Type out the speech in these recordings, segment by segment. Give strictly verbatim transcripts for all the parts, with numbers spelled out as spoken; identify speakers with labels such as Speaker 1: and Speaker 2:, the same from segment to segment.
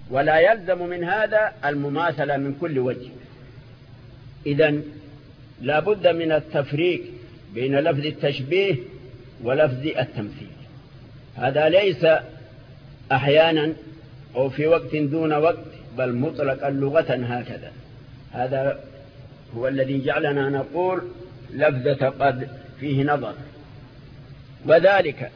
Speaker 1: ولا يلزم من هذا المماثلة من كل وجه. إذن لا بد من التفريق بين لفظ التشبيه ولفظ التمثيل. هذا ليس أحيانا أو في وقت دون وقت، بل مطلقا لغة هكذا. هذا هو الذي جعلنا نقول لفظة قد فيه نظر. وذلك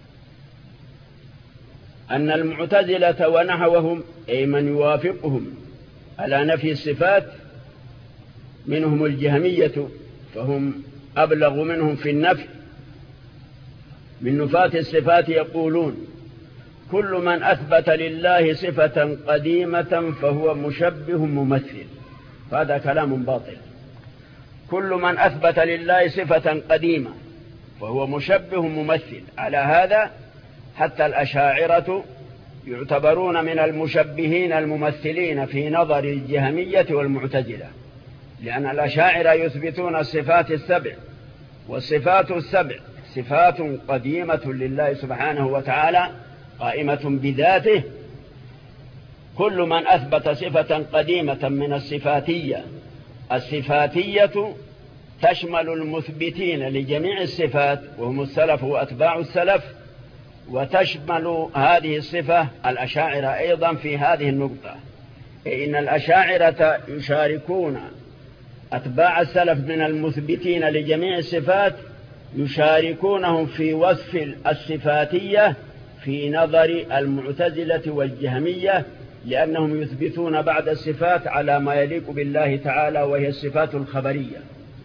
Speaker 1: أن المعتزلة ونحوهم أي من يوافقهم على نفي الصفات منهم الجهمية، فهم أبلغ منهم في النفي من نفاة الصفات، يقولون كل من أثبت لله صفة قديمة فهو مشبه ممثل. هذا كلام باطل. كل من أثبت لله صفة قديمة فهو مشبه ممثل. على هذا حتى الأشاعرة يعتبرون من المشبهين الممثلين في نظر الجهمية والمعتزلة، لأن الأشاعرة يثبتون الصفات السبع، والصفات السبع صفات قديمة لله سبحانه وتعالى قائمة بذاته. كل من أثبت صفة قديمة من الصفاتية، الصفاتية تشمل المثبتين لجميع الصفات وهم السلف وأتباع السلف، وتشمل هذه الصفة الأشاعرة أيضا في هذه النقطة. إن الأشاعرة يشاركون أتباع السلف من المثبتين لجميع الصفات، يشاركونهم في وصف الصفاتية في نظر المعتزلة والجهمية، لأنهم يثبتون بعد الصفات على ما يليق بالله تعالى، وهي الصفات الخبرية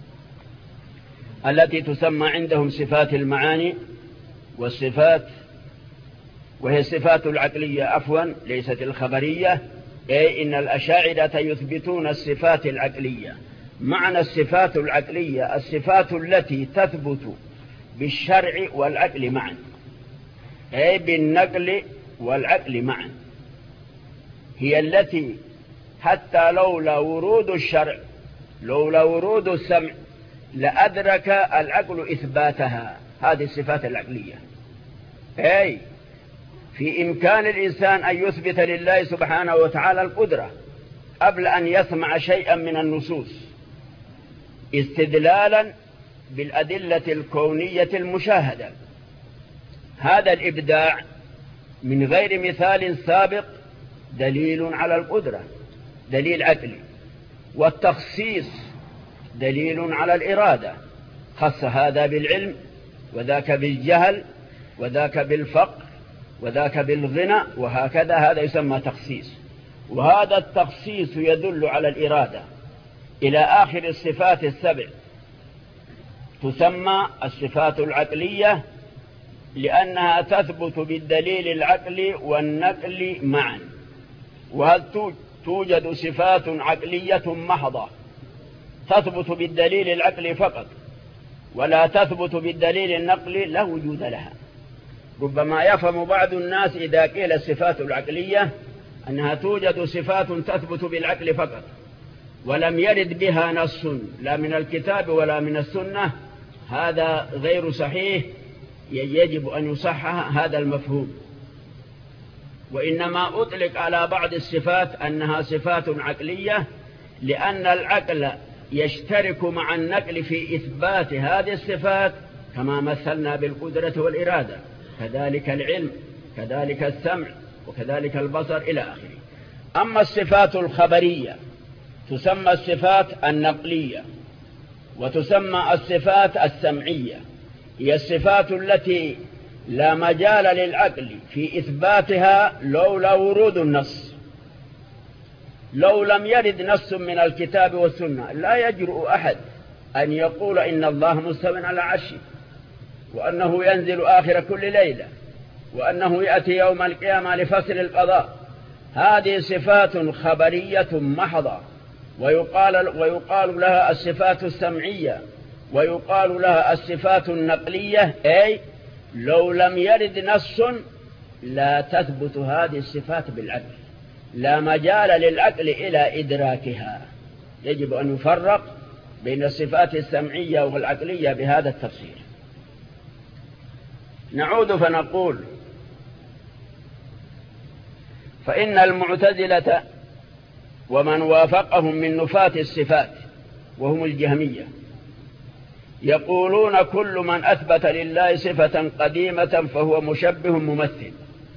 Speaker 1: التي تسمى عندهم صفات المعاني، والصفات وهي الصفات العقلية عفوا ليست الخبرية. أي إن الأشاعرة يثبتون الصفات العقلية. معنى الصفات العقلية الصفات التي تثبت بالشرع والعقل معا، أي بالنقل والعقل معا، هي التي حتى لولا ورود الشرع لولا ورود السمع لأدرك العقل إثباتها. هذه الصفات العقلية. أي في إمكان الإنسان أن يثبت لله سبحانه وتعالى القدرة قبل أن يسمع شيئا من النصوص، استدلالا بالأدلة الكونية المشاهدة. هذا الإبداع من غير مثال سابق دليل على القدرة، دليل عقلي. والتخصيص دليل على الإرادة، خص هذا بالعلم وذاك بالجهل وذاك بالفقر وذاك بالغنى، وهكذا. هذا يسمى تخصيص. وهذا التخصيص يدل على الإرادة إلى آخر الصفات السبع. تسمى الصفات العقلية لأنها تثبت بالدليل العقلي والنقل معا. وهل توجد صفات عقلية محضة تثبت بالدليل العقلي فقط ولا تثبت بالدليل النقلي؟ لا وجود لها. ربما يفهم بعض الناس إذا قيل الصفات العقلية أنها توجد صفات تثبت بالعقل فقط ولم يرد بها نص لا من الكتاب ولا من السنة. هذا غير صحيح، يجب أن يصحح هذا المفهوم. وإنما أطلق على بعض الصفات أنها صفات عقلية لأن العقل يشترك مع النقل في إثبات هذه الصفات، كما مثلنا بالقدرة والإرادة، كذلك العلم، كذلك السمع، وكذلك البصر إلى آخره. أما الصفات الخبرية تسمى الصفات النقلية، وتسمى الصفات السمعية. هي الصفات التي لا مجال للعقل في إثباتها لولا ورود النص. لو لم يرد نص من الكتاب والسنة لا يجرؤ أحد أن يقول إن الله مستو على عرشه، وأنه ينزل آخر كل ليلة، وأنه يأتي يوم القيامة لفصل القضاء. هذه صفات خبرية محضة، ويقال, ويقال لها الصفات السمعية، ويقال لها الصفات النقلية. أي لو لم يرد نص لا تثبت هذه الصفات بالعقل، لا مجال للعقل إلى إدراكها. يجب أن يفرق بين الصفات السمعية والعقلية بهذا التفسير. نعود فنقول فإن المعتزلة ومن وافقهم من نفاة الصفات وهم الجهمية يقولون كل من أثبت لله صفة قديمة فهو مشبه ممثل.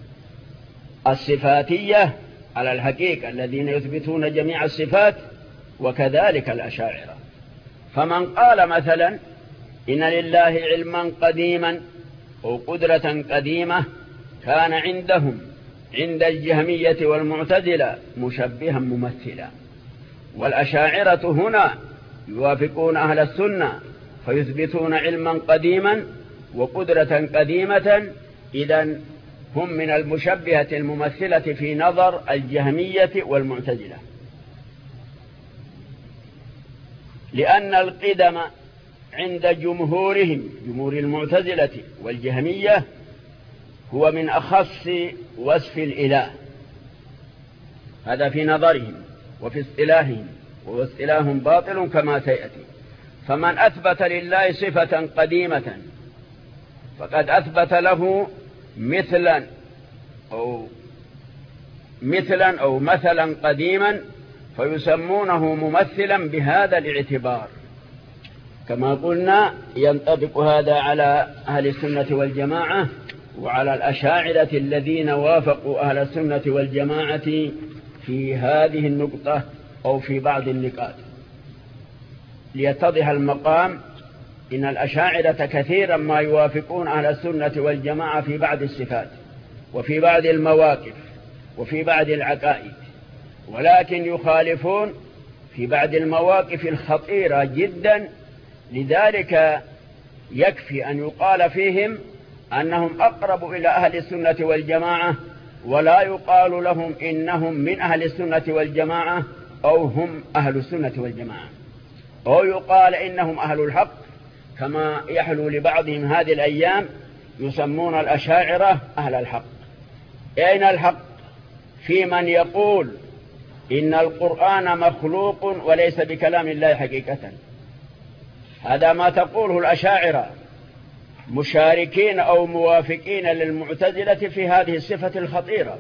Speaker 1: الصفاتية على الحقيقة الذين يثبتون جميع الصفات، وكذلك الأشاعرة. فمن قال مثلا إن لله علما قديما أو قدرة قديمة كان عندهم عند الجهمية والمعتزلة مشبها ممثلا. والأشاعرة هنا يوافقون أهل السنة فيثبتون علما قديما وقدرة قديمة، إذن هم من المشبهة الممثلة في نظر الجهمية والمعتزلة، لأن القدم عند جمهورهم جمهور المعتزلة والجهمية هو من أخص وصف الإله، هذا في نظرهم وفي اصطلاحهم، واصطلاحهم باطل كما سيأتي. فمن أثبت لله صفة قديمة فقد أثبت له مثلا أو مثلا أو مثلا قديما، فيسمونه ممثلا بهذا الاعتبار. كما قلنا ينطبق هذا على أهل السنة والجماعة وعلى الأشاعرة الذين وافقوا أهل السنة والجماعة في هذه النقطة أو في بعض النقاط. ليتضح المقام، إن الأشاعرة كثيرا ما يوافقون أهل السنة والجماعة في بعض الصفات وفي بعض المواقف وفي بعض العقائد، ولكن يخالفون في بعض المواقف الخطيرة جدا. لذلك يكفي أن يقال فيهم أنهم أقرب إلى أهل السنة والجماعة، ولا يقال لهم إنهم من أهل السنة والجماعة أو هم أهل السنة والجماعة، أو يقال إنهم أهل الحق كما يحلو لبعضهم هذه الأيام يسمون الأشاعرة أهل الحق. أين الحق في من يقول إن القرآن مخلوق وليس بكلام الله حقيقة؟ هذا ما تقوله الأشاعرة، مشاركين أو موافقين للمعتزلة في هذه الصفة الخطيرة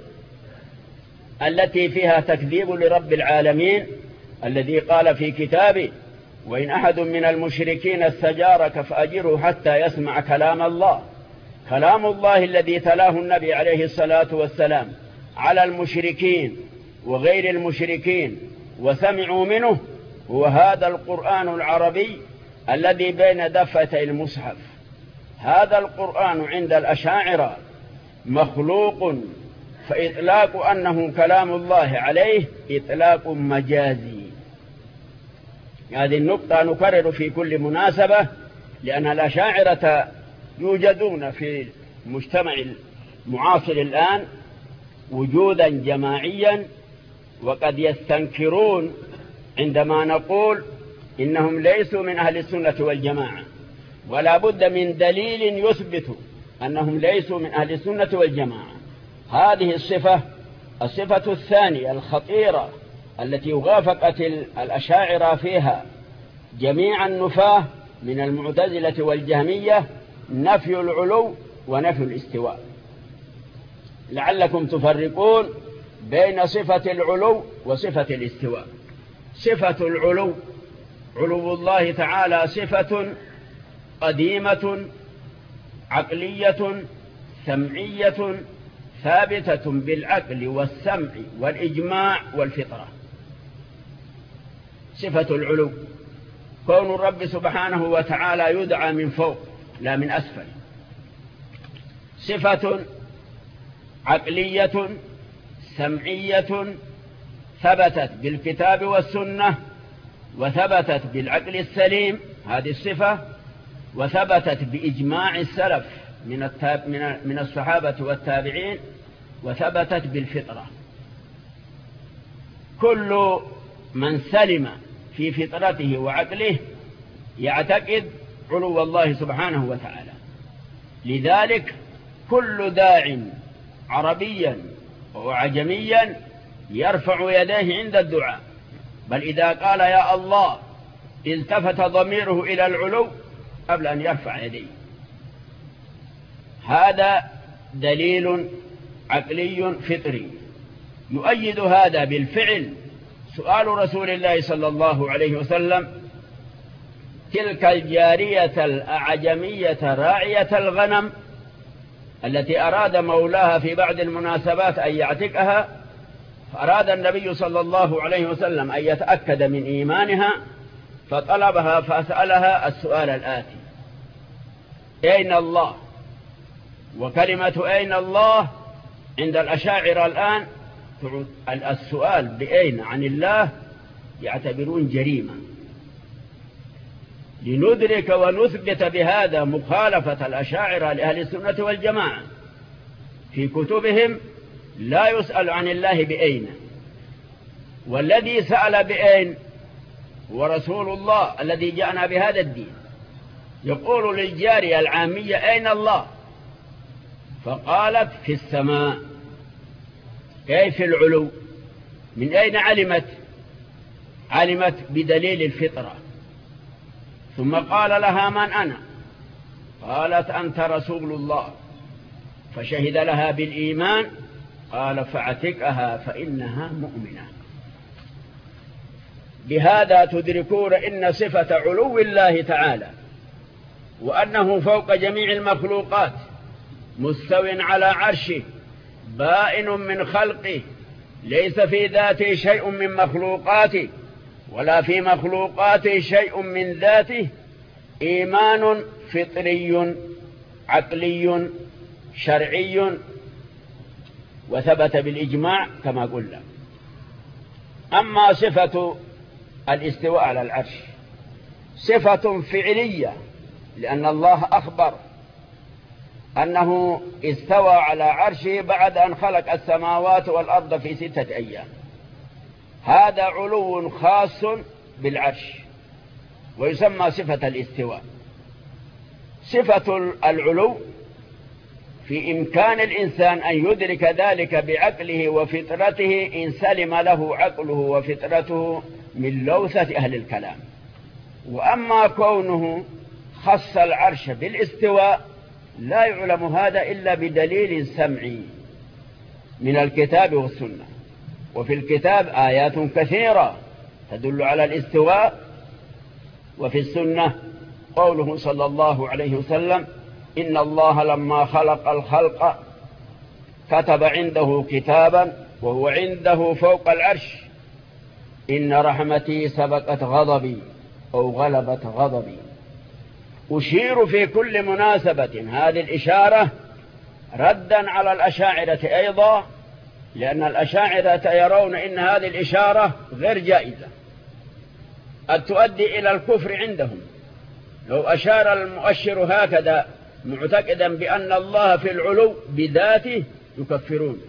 Speaker 1: التي فيها تكذيب لرب العالمين الذي قال في كتابه: وإن أحد من المشركين استجارك فأجره حتى يسمع كلام الله. كلام الله الذي تلاه النبي عليه الصلاة والسلام على المشركين وغير المشركين وسمعوا منه هو هذا القرآن العربي الذي بين دفتي المصحف. هذا القرآن عند الأشاعرة مخلوق، فإطلاق أنه كلام الله عليه إطلاق مجازي. هذه النقطة نكرر في كل مناسبة، لأن الأشاعرة يوجدون في المجتمع المعاصر الآن وجودا جماعيا، وقد يستنكرون عندما نقول إنهم ليسوا من أهل السنة والجماعة، ولا بد من دليل يثبت أنهم ليسوا من أهل السنة والجماعة. هذه الصفة الصفة الثانية الخطيرة التي وافقت الأشاعرة فيها جميع النفاة من المعتزلة والجهمية نفي العلو ونفي الاستواء. لعلكم تفرقون بين صفة العلو وصفة الاستواء. صفة العلو، علو الله تعالى صفة قديمة عقلية سمعية ثابتة بالعقل والسمع والإجماع والفطرة. صفة العلو كون الرب سبحانه وتعالى يدعى من فوق لا من أسفل. صفة عقلية سمعية ثبتت بالكتاب والسنة وثبتت بالعقل السليم، هذه الصفة، وثبتت بإجماع السلف من التاب من من الصحابة والتابعين، وثبتت بالفطرة. كل من سلم في فطرته وعقله يعتقد علو الله سبحانه وتعالى. لذلك كل داع عربيا وعجميا يرفع يديه عند الدعاء، بل إذا قال يا الله التفت ضميره إلى العلو قبل أن يرفع يديه. هذا دليل عقلي فطري. يؤيد هذا بالفعل سؤال رسول الله صلى الله عليه وسلم: تلك الجارية الأعجمية راعية الغنم التي أراد مولاها في بعض المناسبات أن يعتقها، فأراد النبي صلى الله عليه وسلم أن يتأكد من إيمانها فطلبها فسألها السؤال الآتي: أين الله؟ وكلمة أين الله عند الأشاعرة الآن السؤال بأين عن الله يعتبرون جريمة. لندرك ونثبت بهذا مخالفة الأشاعرة لأهل السنة والجماعة، في كتبهم لا يسأل عن الله بأين، والذي سأل بأين هو رسول الله الذي جاءنا بهذا الدين. يقول للجارية العامية: أين الله؟ فقالت: في السماء، أي في العلو. من أين علمت؟ علمت بدليل الفطرة. ثم قال لها: من أنا؟ قالت: أنت رسول الله. فشهد لها بالإيمان. قال: فاعتقها فإنها مؤمنة. بهذا تدركون إن صفة علو الله تعالى وأنه فوق جميع المخلوقات مستو على عرشه بائن من خلقه، ليس في ذاته شيء من مخلوقاته ولا في مخلوقاته شيء من ذاته، إيمان فطري عقلي شرعي وثبت بالإجماع كما قلنا. أما صفة الاستواء على العرش صفة فعلية، لأن الله أخبر أنه استوى على عرشه بعد أن خلق السماوات والأرض في ستة أيام. هذا علو خاص بالعرش ويسمى صفة الاستواء. صفة العلو في إمكان الإنسان أن يدرك ذلك بعقله وفطرته إن سلم له عقله وفطرته من لوثة أهل الكلام. وأما كونه خص العرش بالاستواء لا يعلم هذا إلا بدليل سمعي من الكتاب والسنة. وفي الكتاب آيات كثيرة تدل على الاستواء، وفي السنة قوله صلى الله عليه وسلم: إن الله لما خلق الخلق كتب عنده كتابا وهو عنده فوق العرش: إن رحمتي سبقت غضبي أو غلبت غضبي. أشير في كل مناسبة هذه الإشارة ردا على الأشاعرة أيضا، لأن الأشاعرة يرون إن هذه الإشارة غير جائزة، قد تؤدي إلى الكفر عندهم. لو أشار المؤشر هكذا معتقدا بأن الله في العلو بذاته يكفرون،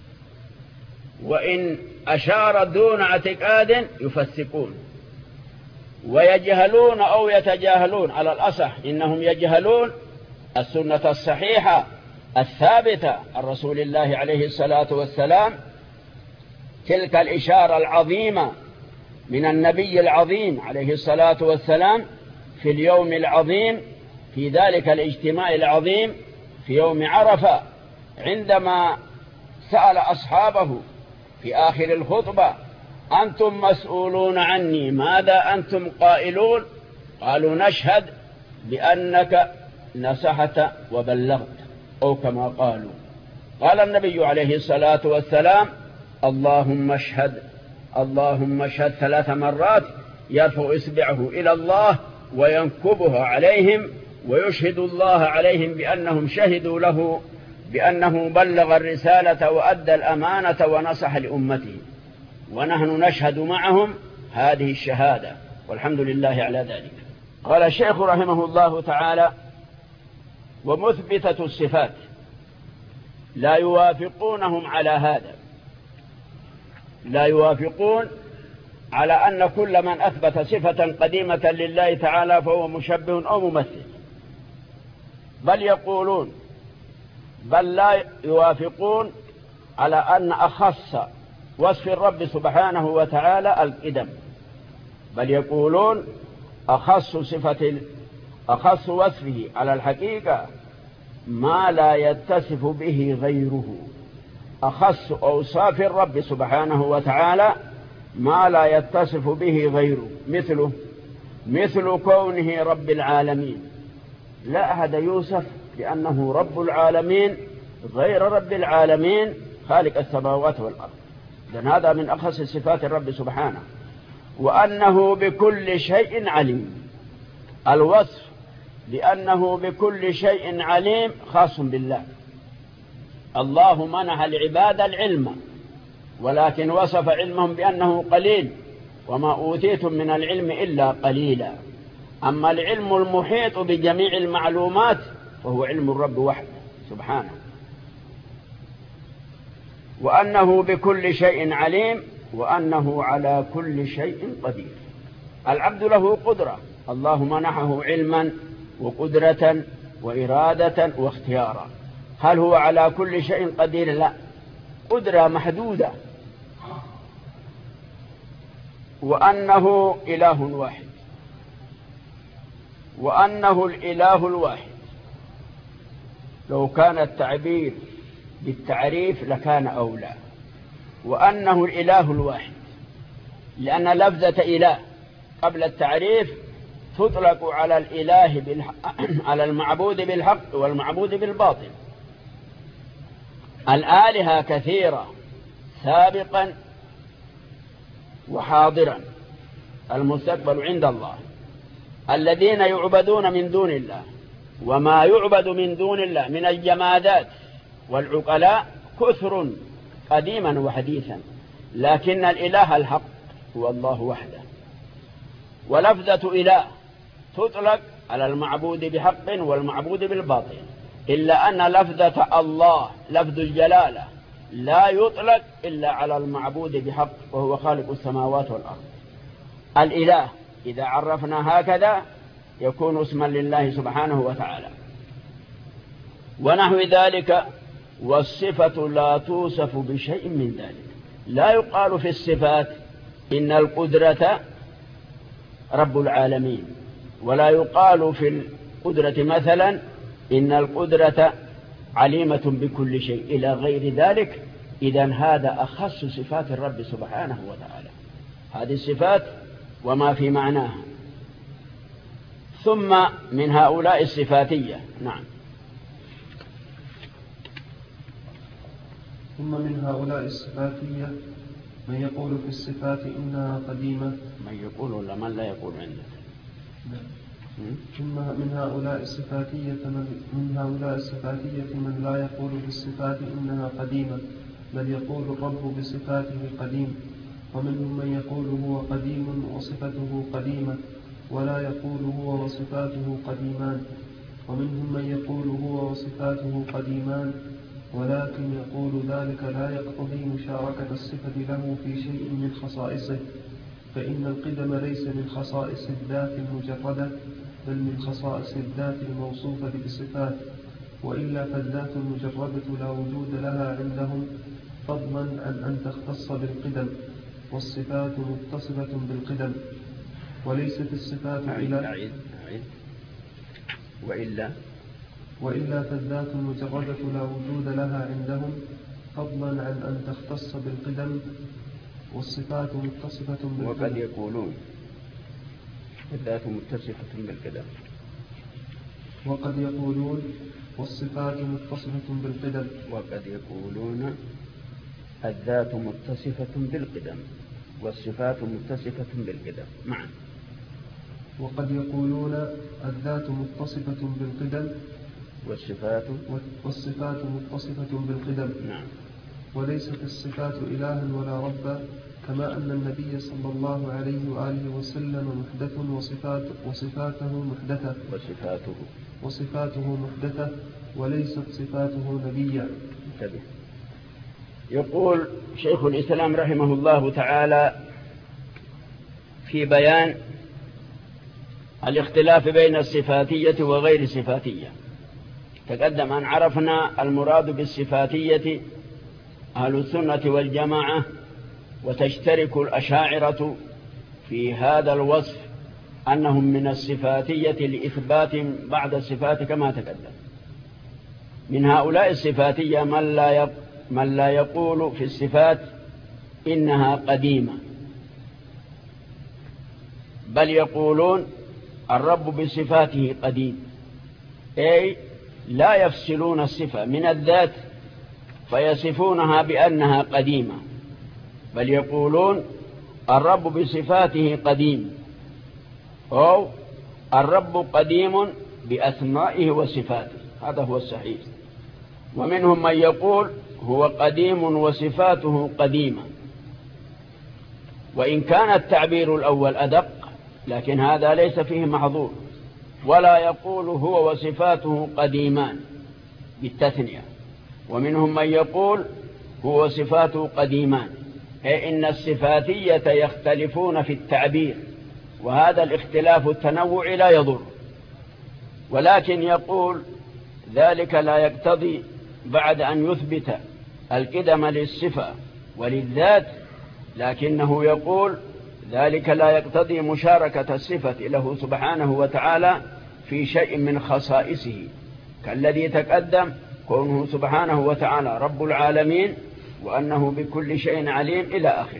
Speaker 1: وإن أشار دون اعتقاد يفسقون ويجهلون أو يتجاهلون. على الأصح إنهم يجهلون السنة الصحيحة الثابتة عن رسول الله عليه الصلاة والسلام، تلك الإشارة العظيمة من النبي العظيم عليه الصلاة والسلام في اليوم العظيم، في ذلك الاجتماع العظيم في يوم عرفة، عندما سأل أصحابه في آخر الخطبة: أنتم مسؤولون عني، ماذا أنتم قائلون؟ قالوا: نشهد بأنك نصحت وبلغت، أو كما قالوا. قال النبي عليه الصلاة والسلام: اللهم اشهد اللهم اشهد ثلاث مرات، يرفع إصبعه إلى الله وينكبها عليهم ويشهد الله عليهم بأنهم شهدوا له بأنه بلغ الرسالة وأدى الأمانة ونصح لأمته، ونحن نشهد معهم هذه الشهادة، والحمد لله على ذلك. قال الشيخ رحمه الله تعالى: ومثبتة الصفات لا يوافقونهم على هذا، لا يوافقون على أن كل من أثبت صفة قديمة لله تعالى فهو مشبه أو ممثل، بل يقولون بل لا يوافقون على أن أخص وصف الرب سبحانه وتعالى القدم، بل يقولون أخص صفة أخص وصفه على الحقيقة ما لا يتصف به غيره، أخص أوصاف الرب سبحانه وتعالى ما لا يتصف به غيره، مثله مثل كونه رب العالمين. لا أحد يوصف بأنه رب العالمين غير رب العالمين خالق السماوات والأرض، لأن هذا من أخص صفات الرب سبحانه. وأنه بكل شيء عليم، الوصف لأنه بكل شيء عليم خاص بالله. الله منح العباد العلم، ولكن وصف علمهم بأنه قليل، وما أوتيتم من العلم إلا قليلا. أما العلم المحيط بجميع المعلومات فهو علم الرب وحده سبحانه. وأنه بكل شيء عليم، وأنه على كل شيء قدير. العبد له قدرة، الله منحه علما وقدرة وإرادة واختيارا. هل هو على كل شيء قدير؟ لا، قدرة محدودة. وأنه إله واحد، وأنه الإله الواحد. لو كان التعبير بالتعريف لكان أولى. وأنه الإله الواحد، لأن لفظة إله قبل التعريف تطلق على الإله بالحق، على المعبود بالحق والمعبود بالباطل. الآلهة كثيرة سابقا وحاضرا، المستقبل عند الله. الذين يعبدون من دون الله وما يعبد من دون الله من الجمادات والعقلاء كثر قديما وحديثا، لكن الإله الحق هو الله وحده. ولفظة إله تطلق على المعبود بحق والمعبود بالباطل، إلا أن لفظة الله لفظ الجلالة لا يطلق إلا على المعبود بحق، وهو خالق السماوات والأرض. الإله إذا عرفنا هكذا يكون اسما لله سبحانه وتعالى. ونحو ذلك. والصفة لا توصف بشيء من ذلك. لا يقال في الصفات إن القدرة رب العالمين، ولا يقال في القدرة مثلا إن القدرة عليمة بكل شيء إلى غير ذلك. إذن هذا أخص صفات الرب سبحانه وتعالى، هذه الصفات وما في معناها. ثم من هؤلاء الصفاتية. نعم.
Speaker 2: ثم من هؤلاء الصفاتية من يقول في الصفات إنها قديمة.
Speaker 1: من يقول ولا من لا يقول عندك؟
Speaker 2: ثم من هؤلاء الصفاتية من هؤلاء الصفاتية من لا يقول في الصفات إنها قديمة، بل يقول الرب بصفاته قديم. ومنهم من يقول هو قديم وصفته قديمة، ولا يقول هو وصفاته قديمان. ومنهم من يقول هو وصفاته قديمان، ولكن يقول ذلك لا يقتضي مشاركة الصفة له في شيء من خصائصه، فإن القدم ليس من خصائص الذات المجردة، بل من خصائص الذات الموصوفة بصفات. وإلا فالذات المجردة لا وجود لها عندهم، فضلا عن أن تختص بالقدم، والصفات متصفة بالقدم، وليست الصفات إلى
Speaker 1: أعيد أعيد وإلا
Speaker 2: وإلا فالذات المجردة لا وجود لها عندهم، فضلا عن أن تختص بالقدم، والصفات متصفة بالقدم.
Speaker 1: وقد يقولون الذات متصفة بالقدم
Speaker 2: وقد يقولون والصفات متصفة بالقدم
Speaker 1: وقد يقولون الذات متصفة بالقدم والصفات متصفة بالقدم معا.
Speaker 2: وقد يقولون الذات متصفة بالقدم
Speaker 1: والصفات
Speaker 2: والصفات متصفة بالقدم.
Speaker 1: نعم.
Speaker 2: وليست الصفات إلها ولا ربا، كما أن النبي صلى الله عليه وآله وسلم محدث وصفات وصفاته محدثة
Speaker 1: وصفاته
Speaker 2: وصفاته محدثة وليست صفاته نبيا.
Speaker 1: انتبه. يقول شيخ الإسلام رحمه الله تعالى في بيان الاختلاف بين الصفاتية وغير الصفاتية. تقدم أن عرفنا المراد بالصفاتية أهل السنة والجماعة، وتشترك الأشاعرة في هذا الوصف أنهم من الصفاتية لإثبات بعض الصفات كما تقدم. من هؤلاء الصفاتية من لا من لا يقول في الصفات إنها قديمة، بل يقولون الرب بصفاته قديم، أي لا يفصلون الصفة من الذات فيصفونها بأنها قديمة، بل يقولون الرب بصفاته قديم، أو الرب قديم بأسمائه وصفاته، هذا هو الصحيح. ومنهم من يقول هو قديم وصفاته قديمة، وإن كان التعبير الأول أدق لكن هذا ليس فيه محظور. ولا يقول هو وصفاته قديمان بالتثنية. ومنهم من يقول هو وصفاته قديمان، أي إن الصفاتية يختلفون في التعبير، وهذا الاختلاف التنوع لا يضر، ولكن يقول ذلك لا يقتضي بعد أن يثبت القدم للصفة وللذات، لكنه يقول ذلك لا يقتضي مشاركة الصفة له سبحانه وتعالى في شيء من خصائصه، كالذي تقدم كونه سبحانه وتعالى رب العالمين وأنه بكل شيء عليم إلى آخره.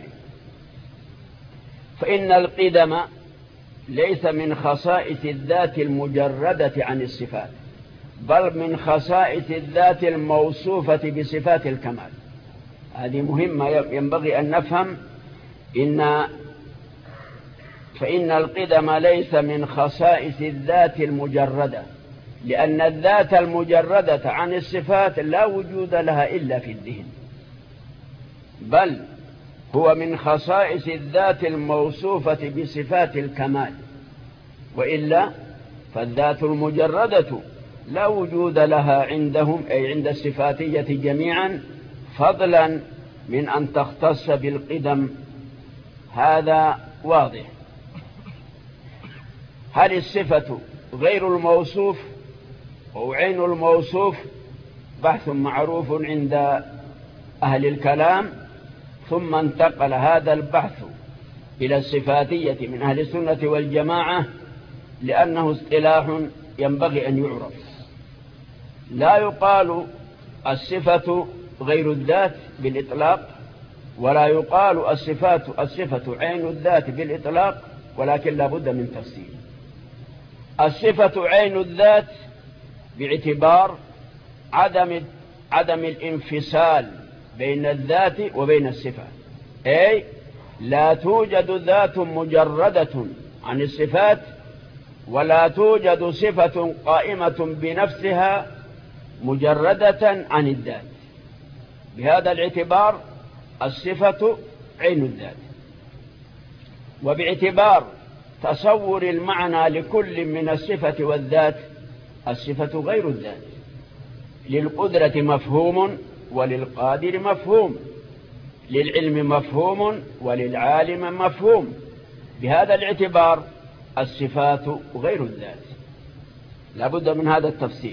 Speaker 1: فإن القدم ليس من خصائص الذات المجردة عن الصفات، بل من خصائص الذات الموصوفة بصفات الكمال. هذه مهمة ينبغي أن نفهم. إن فإن القدم ليس من خصائص الذات المجردة، لأن الذات المجردة عن الصفات لا وجود لها إلا في الذهن، بل هو من خصائص الذات الموصوفة بصفات الكمال، وإلا فالذات المجردة لا وجود لها عندهم، أي عند الصفاتية جميعا، فضلا من أن تختص بالقدم. هذا واضح. هل الصفة غير الموصوف أو عين الموصوف؟ بحث معروف عند أهل الكلام، ثم انتقل هذا البحث إلى الصفاتية من أهل السنة والجماعة، لأنه اصطلاح ينبغي أن يعرف. لا يقال الصفة غير الذات بالإطلاق، ولا يقال الصفات الصفة عين الذات بالإطلاق، ولكن لا بد من تفصيل. الصفة عين الذات باعتبار عدم عدم الانفصال بين الذات وبين الصفة، أي لا توجد ذات مجردة عن الصفات، ولا توجد صفة قائمة بنفسها مجردة عن الذات. بهذا الاعتبار الصفة عين الذات. وباعتبار تصور المعنى لكل من الصفة والذات، الصفة غير الذات. للقدرة مفهوم وللقادر مفهوم، للعلم مفهوم وللعالم مفهوم. بهذا الاعتبار الصفات غير الذات، لا بد من هذا التفصيل.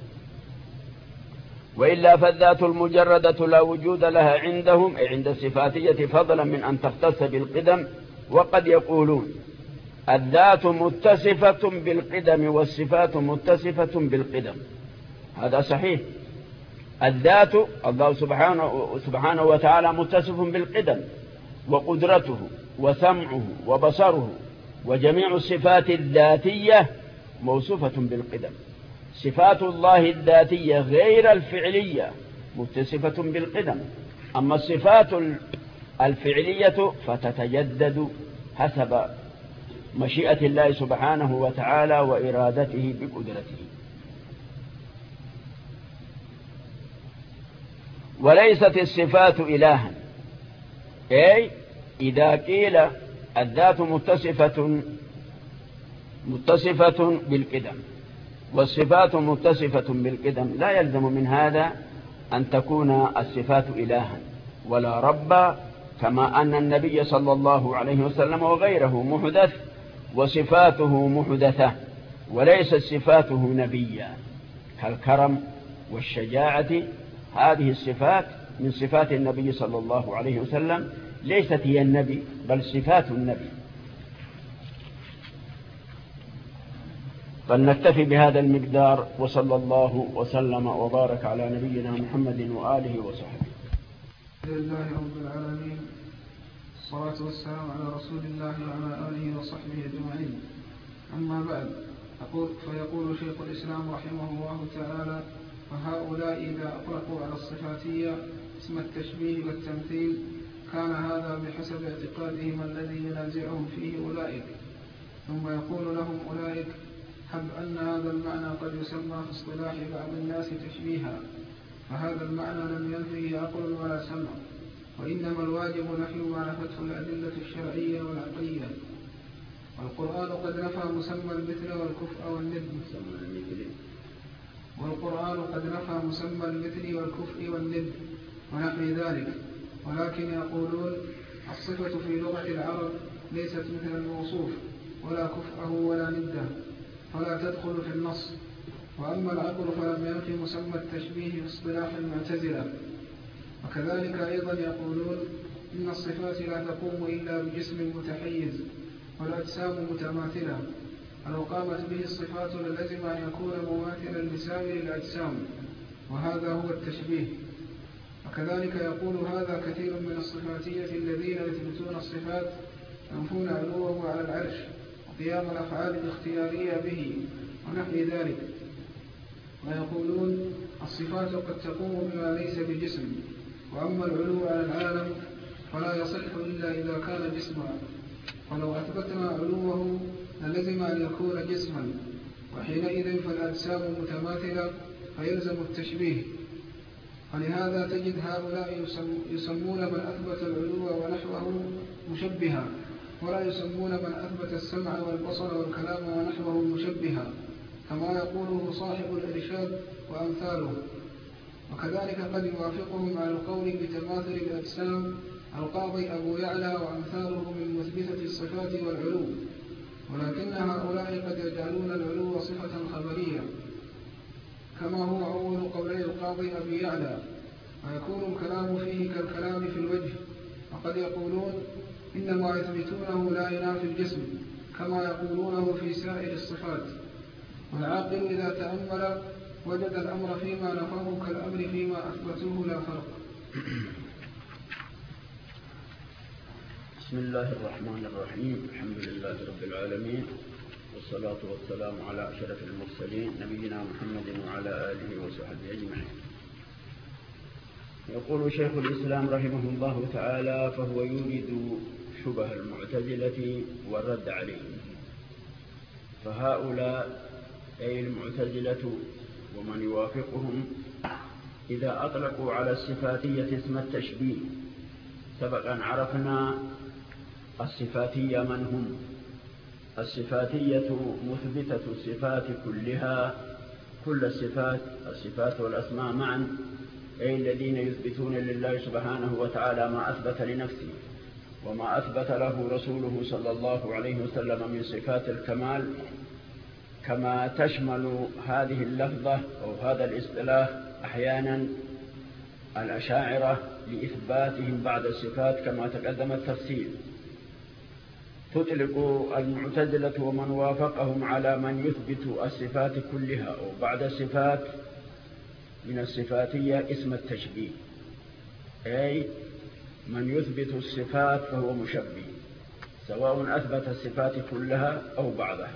Speaker 1: وإلا فالذات المجردة لا وجود لها عندهم، أي عند الصفاتية، فضلا من أن تختص بالقدم. وقد يقولون الذات متصفة بالقدم والصفات متصفة بالقدم. هذا صحيح. الذات الله سبحانه, سبحانه وتعالى متصف بالقدم، وقدرته وسمعه وبصره وجميع الصفات الذاتية موصوفة بالقدم. صفات الله الذاتية غير الفعلية متصفة بالقدم، أما الصفات الفعلية فتتجدد حسب مشيئة الله سبحانه وتعالى وإرادته بقدرته. وليست الصفات إلها، أي إذا قيل الذات متصفة متصفة بالقدم والصفات متصفة بالقدم، لا يلزم من هذا أن تكون الصفات إلها ولا ربا، كما أن النبي صلى الله عليه وسلم وغيره محدث وصفاته محدثة، وليست صفاته نبيا كالكرم والشجاعة. هذه الصفات من صفات النبي صلى الله عليه وسلم، ليست هي النبي بل صفات النبي. فلنكتفي بهذا المقدار، وصلى الله وسلم وبارك على نبينا محمد وآله وصحبه.
Speaker 3: لله رب العالمين، الصلاة والسلام على رسول الله وعلى آله وصحبه أجمعين. أما بعد، أقول فيقول شيخ الإسلام رحمه الله تعالى: فهؤلاء إذا أطلقوا على الصفاتية اسم التشبيه والتمثيل كان هذا بحسب اعتقادهم الذي ينازعهم فيه أولئك. ثم يقول لهم أولئك: حب أن هذا المعنى قد يسمى في اصطلاح بعض الناس تشبيها، فهذا المعنى لم ينفه عقل ولا سمع، وإنما الواجب نفي ما نفته الأدلة الشرعية والعقلية. والقرآن قد نفى مسمى المثل والكفء والند والقرآن قد نفى مسمى المثل والكفء والند ونحو ذلك، ولكن يقولون الصفة في لغة العرب ليست مثل الموصوف ولا كفءه ولا نده، فلا تدخل في النص. وأما العقل فلم ينفي مسمى التشبيه في اصطلاح المعتزلة. وكذلك أيضا يقولون إن الصفات لا تقوم إلا بجسم متحيز والأجسام متماثلة، فلو قامت به الصفات للزم أن يكون مماثلا لسائر الأجسام، وهذا هو التشبيه. وكذلك يقول هذا كثير من الصفاتية الذين يثبتون الصفات ينفون علوه على العرش وقيام الأفعال الاختيارية به ونحو ذلك، ويقولون الصفات قد تقوم بما ليس بجسم، وأما العلو على العالم فلا يصح إلا إذا كان جسما، ولو أثبتنا علوه للزم أن يكون جسما، وحينئذ فالأجسام متماثلة فيلزم التشبيه. فلهذا تجد هؤلاء يسمون من أثبت العلو ونحوه مشبها، ولا يسمون من أثبت السمع والبصر والكلام ونحوه مشبها، كما يقوله صاحب الإرشاد وأمثاله. وكذلك قد يوافقهم على القول بتماثل الأجسام القاضي أبو يعلى وأمثاله من مثبتة الصفات والعلو، ولكن هؤلاء قد يجعلون العلو صفة خبرية كما هو أول قولي القاضي أبي يعلى، ويكون الكلام فيه كالكلام في الوجه. وقد يقولون إنما يثبتونه لا ينافي الجسم كما يقولونه في سائر الصفات. والعاقل إذا تأمل وجد الأمر فيما نفوه كالأمر فيما أثبتوه لا فرق.
Speaker 1: بسم الله الرحمن الرحيم، الحمد لله رب العالمين، والصلاة والسلام على أشرف المرسلين نبينا محمد وعلى آله وصحبه أجمعين. يقول شيخ الإسلام رحمه الله تعالى: فهو يورد شبه المعتزلة والرد عليهم. فهؤلاء أي المعتزلة ومن يوافقهم إذا أطلقوا على الصفاتية اسم التشبيه، سبق أن عرفنا الصفاتية من هم. الصفاتية مثبتة الصفات كلها، كل الصفات، الصفات والأسماء معا، أي الذين يثبتون لله سبحانه وتعالى ما أثبت لنفسه وما أثبت له رسوله صلى الله عليه وسلم من صفات الكمال، كما تشمل هذه اللفظة أو هذا الاصطلاح أحيانا الأشاعرة لإثباتهم بعد الصفات كما تقدم التفصيل. تطلق المعتزلة ومن وافقهم على من يثبت الصفات كلها أو بعد الصفات من الصفاتية اسم التشبيه، أي من يثبت الصفات فهو مشبه، سواء أثبت الصفات كلها أو بعضها،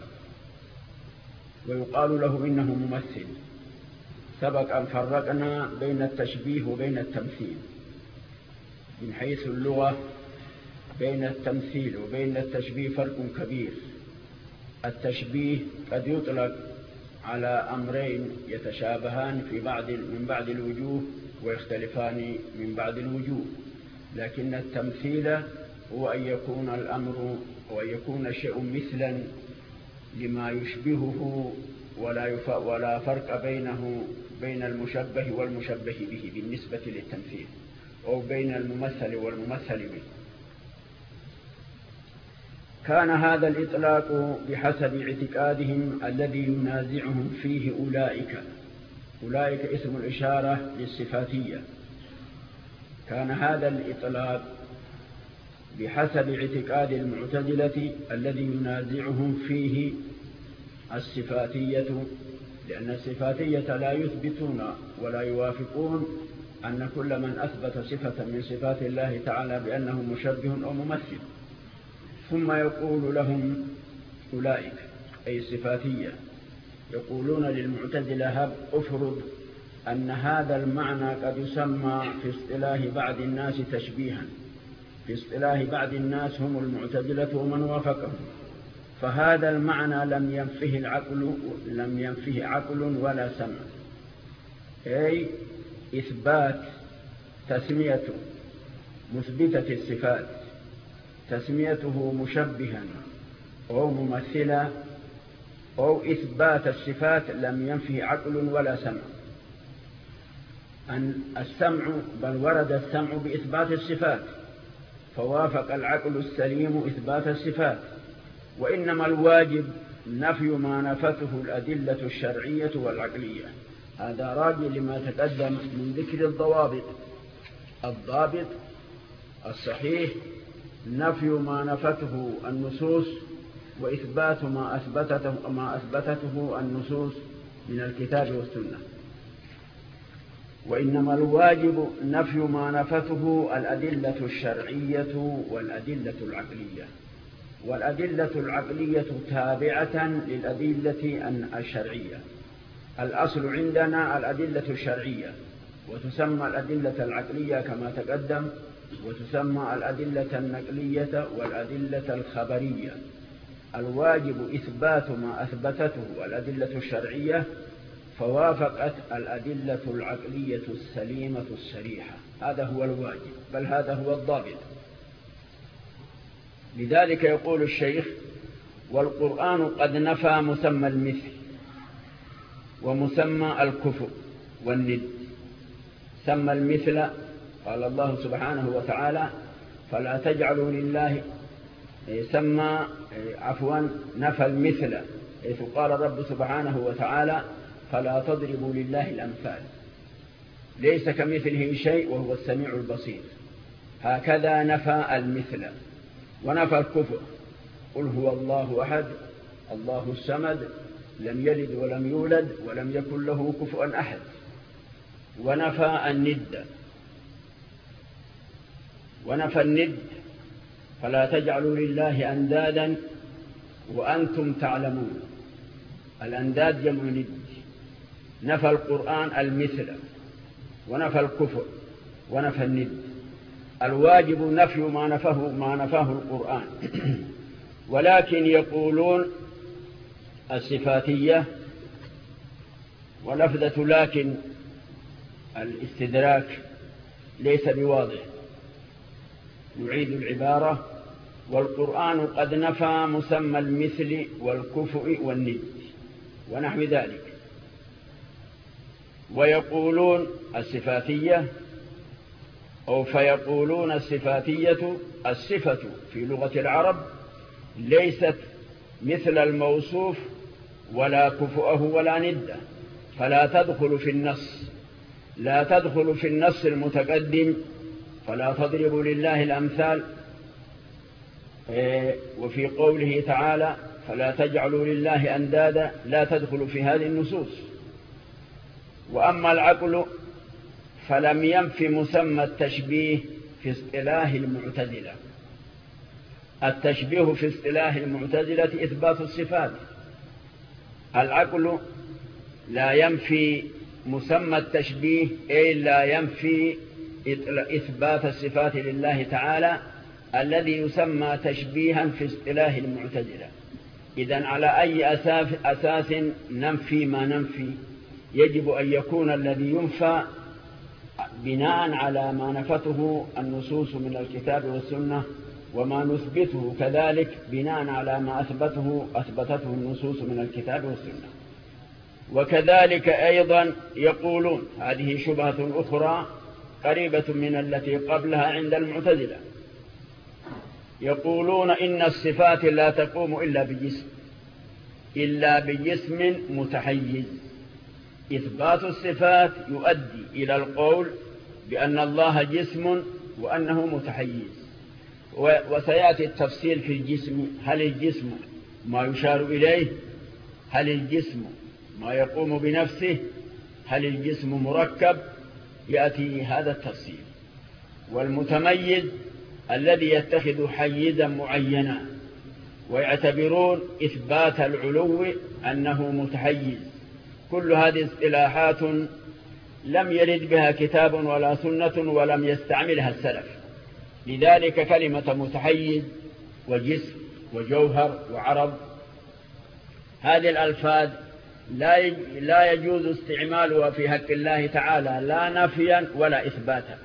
Speaker 1: ويقال له إنه ممثل. سبق أن فرقنا بين التشبيه وبين التمثيل. من حيث اللغة بين التمثيل وبين التشبيه فرق كبير. التشبيه قد يطلق على أمرين يتشابهان في بعض من بعض الوجوه ويختلفان من بعض الوجوه، لكن التمثيل هو أن يكون الأمر وأن يكون الشيء مثلا لما يشبهه ولا ولا فرق بينه بين المشبه والمشبه به بالنسبة للتمثيل، أو بين الممثل والممثل به. كان هذا الإطلاق بحسب اعتقادهم الذي ينازعهم فيه أولئك. أولئك اسم الإشارة للصفاتية. كان هذا الإطلاق بحسب اعتقاد المعتزلة الذي ينازعهم فيه الصفاتية، لأن الصفاتية لا يثبتون ولا يوافقون أن كل من أثبت صفة من صفات الله تعالى بأنه مشبه أو ممثل، ثم يقول لهم أولئك أي الصفاتية يقولون للمعتزلة هب أفرض أن هذا المعنى قد يسمى في اصطلاح بعض الناس تشبيها، في اصطلاح بعض الناس هم المعتزلة ومن وافقهم، فهذا المعنى لم ينفه العقل لم ينفه عقل ولا سمع، أي إثبات تسمية مثبتة الصفات تسميته مشبها أو ممثلا أو إثبات الصفات لم ينفه عقل ولا سمع. أن السمع بل ورد السمع بإثبات الصفات فوافق العقل السليم إثبات الصفات، وإنما الواجب نفي ما نفته الأدلة الشرعية والعقلية. هذا راجع لما تقدم من ذكر الضوابط. الضابط الصحيح نفي ما نفته النصوص وإثبات ما أثبتته, ما أثبتته النصوص من الكتاب والسنة، وإنما الواجب نفي ما نفته الأدلة الشرعية والأدلة العقلية، والأدلة العقلية تابعة للأدلة الشرعية. الأصل عندنا الأدلة الشرعية، وتسمى الأدلة العقلية كما تقدم، وتسمى الأدلة النقلية والأدلة الخبرية. الواجب إثبات ما أثبتته الأدلة الشرعية فوافقت الأدلة العقلية السليمة الصريحة، هذا هو الواجب، بل هذا هو الضابط. لذلك يقول الشيخ: والقرآن قد نفى مسمى المثل ومسمى الكفء والند. سمى المثل قال الله سبحانه وتعالى: فلا تجعلوا لله، سمى عفوا نفى المثل حيث قال الرب سبحانه وتعالى: فلا تضربوا لله الأمثال، ليس كمثله شيء وهو السميع البصير. هكذا نفى المثل ونفى الكفء: قل هو الله أحد الله الصمد لم يلد ولم يولد ولم يكن له كفوا أحد. ونفى الند ونفى الند: فلا تجعلوا لله أندادا وأنتم تعلمون. الأنداد جمع ند. نفى القرآن المثل ونفى الكفر ونفى الند. الواجب نفي ما نفاه ما نفاه القرآن. ولكن يقولون الصفاتية، ولفظة لكن الاستدراك ليس بواضح، نعيد العبارة: والقرآن قد نفى مسمى المثل والكفء والند ونحو ذلك. ويقولون الصفاتية أو فيقولون الصفاتية: الصفة في لغة العرب ليست مثل الموصوف ولا كفؤه ولا نده، فلا تدخل في النص لا تدخل في النص المتقدم: فلا تضربوا لله الأمثال، وفي قوله تعالى: فلا تجعلوا لله أندادا، لا تدخل في هذه النصوص. وأما العقل فلم ينف مسمى التشبيه في اصطلاح المعتزلة. التشبيه في اصطلاح المعتزلة إثبات الصفات. العقل لا ينفي مسمى التشبيه، أي لا ينفي إثبات الصفات لله تعالى الذي يسمى تشبيها في اصطلاح المعتزلة. إذن على أي أساس, أساس ننفي ما ننفي؟ يجب أن يكون الذي ينفى بناء على ما نفته النصوص من الكتاب والسنة، وما نثبته كذلك بناء على ما أثبته أثبتته النصوص من الكتاب والسنة. وكذلك أيضا يقولون، هذه شبهة أخرى قريبة من التي قبلها عند المعتزلة، يقولون إن الصفات لا تقوم إلا بجسم إلا بجسم متحيز. إثبات الصفات يؤدي إلى القول بأن الله جسم وأنه متحيز. وسيأتي التفصيل في الجسم: هل الجسم ما يشار إليه؟ هل الجسم ما يقوم بنفسه؟ هل الجسم مركب؟ يأتي هذا التفصيل. والمتميز الذي يتخذ حيزا معينا ويعتبرون إثبات العلو أنه متحيز. كل هذه اصطلاحات لم يرد بها كتاب ولا سنة ولم يستعملها السلف. لذلك كلمة متحيز وجسم وجوهر وعرض هذه الألفاظ لا يجوز استعمالها في حق الله تعالى لا نفيا ولا إثباتا،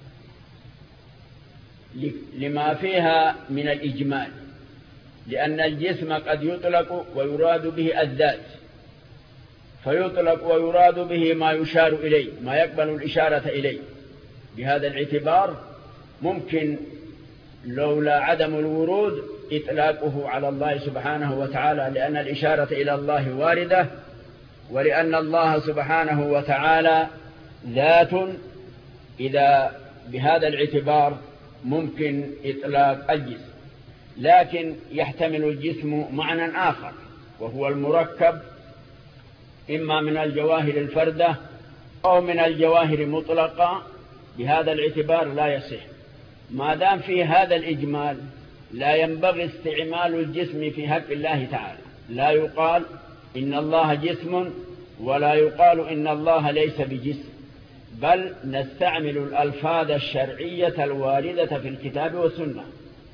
Speaker 1: لما فيها من الإجمال، لأن الجسم قد يطلق ويراد به الذات، فيطلق ويراد به ما يشار إليه، ما يقبل الإشارة إليه. بهذا الاعتبار ممكن لولا عدم الورود إطلاقه على الله سبحانه وتعالى، لأن الإشارة إلى الله واردة، ولأن الله سبحانه وتعالى ذات. إذا بهذا الاعتبار ممكن إطلاق الجسم، لكن يحتمل الجسم معنى آخر وهو المركب، إما من الجواهر الفردة أو من الجواهر مطلقة. بهذا الاعتبار لا يصح. ما دام في هذا الإجمال لا ينبغي استعمال الجسم في حق الله تعالى. لا يقال إن الله جسم ولا يقال إن الله ليس بجسم، بل نستعمل الألفاظ الشرعية الواردة في الكتاب والسنة.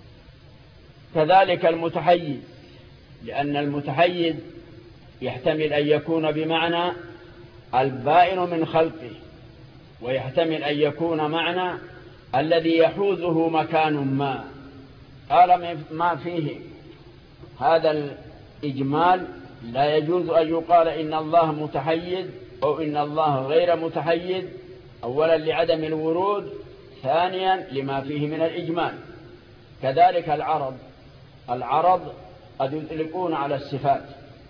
Speaker 1: كذلك المتحيز، لأن المتحيز يحتمل أن يكون بمعنى البائن من خلقه، ويحتمل أن يكون معنى الذي يحوزه مكان ما. قال ما فيه هذا الإجمال لا يجوز أن يقال إن الله متحيز أو إن الله غير متحيز، أولا لعدم الورود، ثانيا لما فيه من الإجمال. كذلك العرض، العرض قد يطلقون على الصفات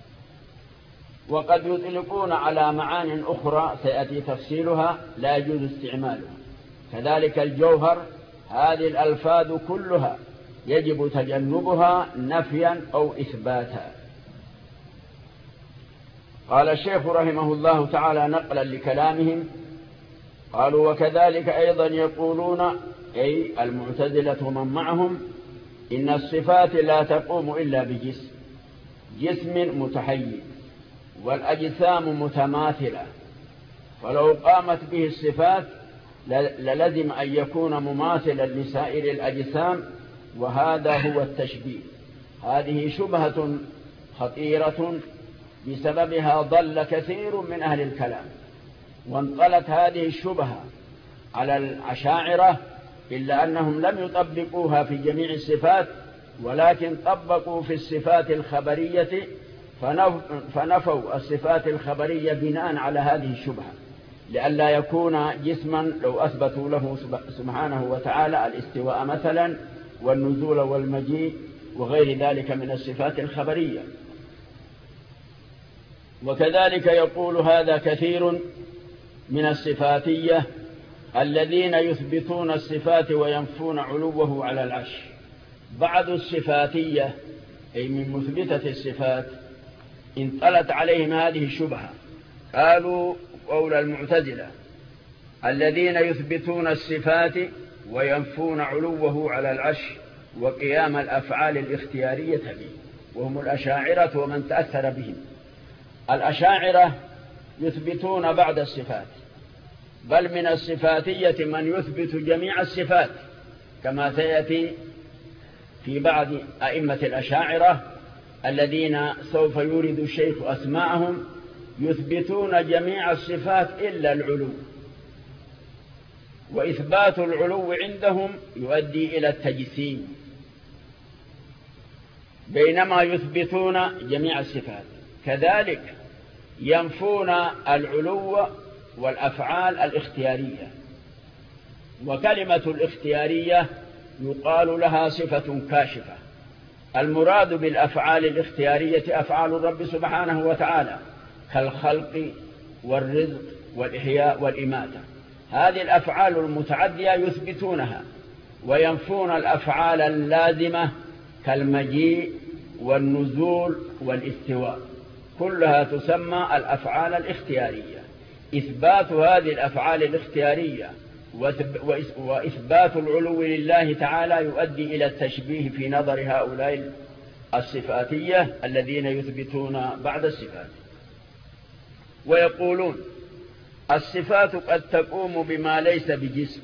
Speaker 1: وقد يطلقون على معان أخرى سيأتي تفصيلها لا يجوز استعمالها. كذلك الجوهر، هذه الألفاظ كلها يجب تجنبها نفيا أو إثباتا. قال الشيخ رحمه الله تعالى نقلا لكلامهم، قالوا وكذلك أيضا يقولون، أي المعتزلة ومن معهم، إن الصفات لا تقوم إلا بجسم، جسم متحيز، والأجسام متماثلة، فلو قامت به الصفات للزم أن يكون مماثلا لسائر الأجسام، وهذا هو التشبيه. هذه شبهة خطيرة بسببها ضل كثير من أهل الكلام، وانطلت هذه الشبهة على الأشاعرة، إلا أنهم لم يطبقوها في جميع الصفات، ولكن طبقوا في الصفات الخبرية، فنفوا الصفات الخبرية بناء على هذه الشبهة، لئلا يكون جسما لو أثبتوا له سبحانه وتعالى الاستواء مثلا والنزول والمجيء وغير ذلك من الصفات الخبرية. وكذلك يقول هذا كثير من الصفاتية الذين يثبتون الصفات وينفون علوه على العرش. بعض الصفاتية أي من مثبتة الصفات انطلت عليهم هذه الشبهة، قالوا قول المعتزلة الذين يثبتون الصفات وينفون علوه على العرش وقيام الأفعال الاختيارية به، وهم الأشاعرة ومن تأثر بهم. الأشاعرة يثبتون بعض الصفات، بل من الصفاتية من يثبت جميع الصفات، كما سيأتي في بعض أئمة الأشاعرة الذين سوف يورد الشيخ أسماءهم، يثبتون جميع الصفات إلا العلو، وإثبات العلو عندهم يؤدي إلى التجسيم، بينما يثبتون جميع الصفات. كذلك ينفون العلو والأفعال الاختيارية، وكلمة الاختيارية يقال لها صفة كاشفة. المراد بالأفعال الاختيارية أفعال الرب سبحانه وتعالى كالخلق والرزق والإحياء والإماتة. هذه الأفعال المتعدية يثبتونها، وينفون الأفعال اللازمة كالمجيء والنزول والاستواء، كلها تسمى الأفعال الاختيارية. إثبات هذه الأفعال الاختيارية وإثبات العلو لله تعالى يؤدي إلى التشبيه في نظر هؤلاء الصفاتية الذين يثبتون بعد الصفات، ويقولون الصفات قد تقوم بما ليس بجسم،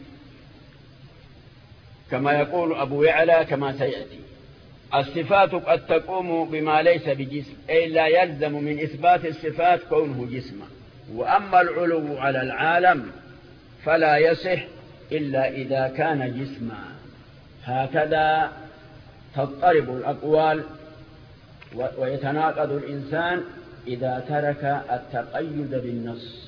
Speaker 1: كما يقول أبو يعلى كما سيأتي. الصفات قد تقوم بما ليس بجسم، أي لا يلزم من إثبات الصفات كونه جسما. وأما العلو على العالم فلا يصح إلا إذا كان جسما. هكذا تضطرب الأقوال ويتناقض الإنسان إذا ترك التقيد بالنص.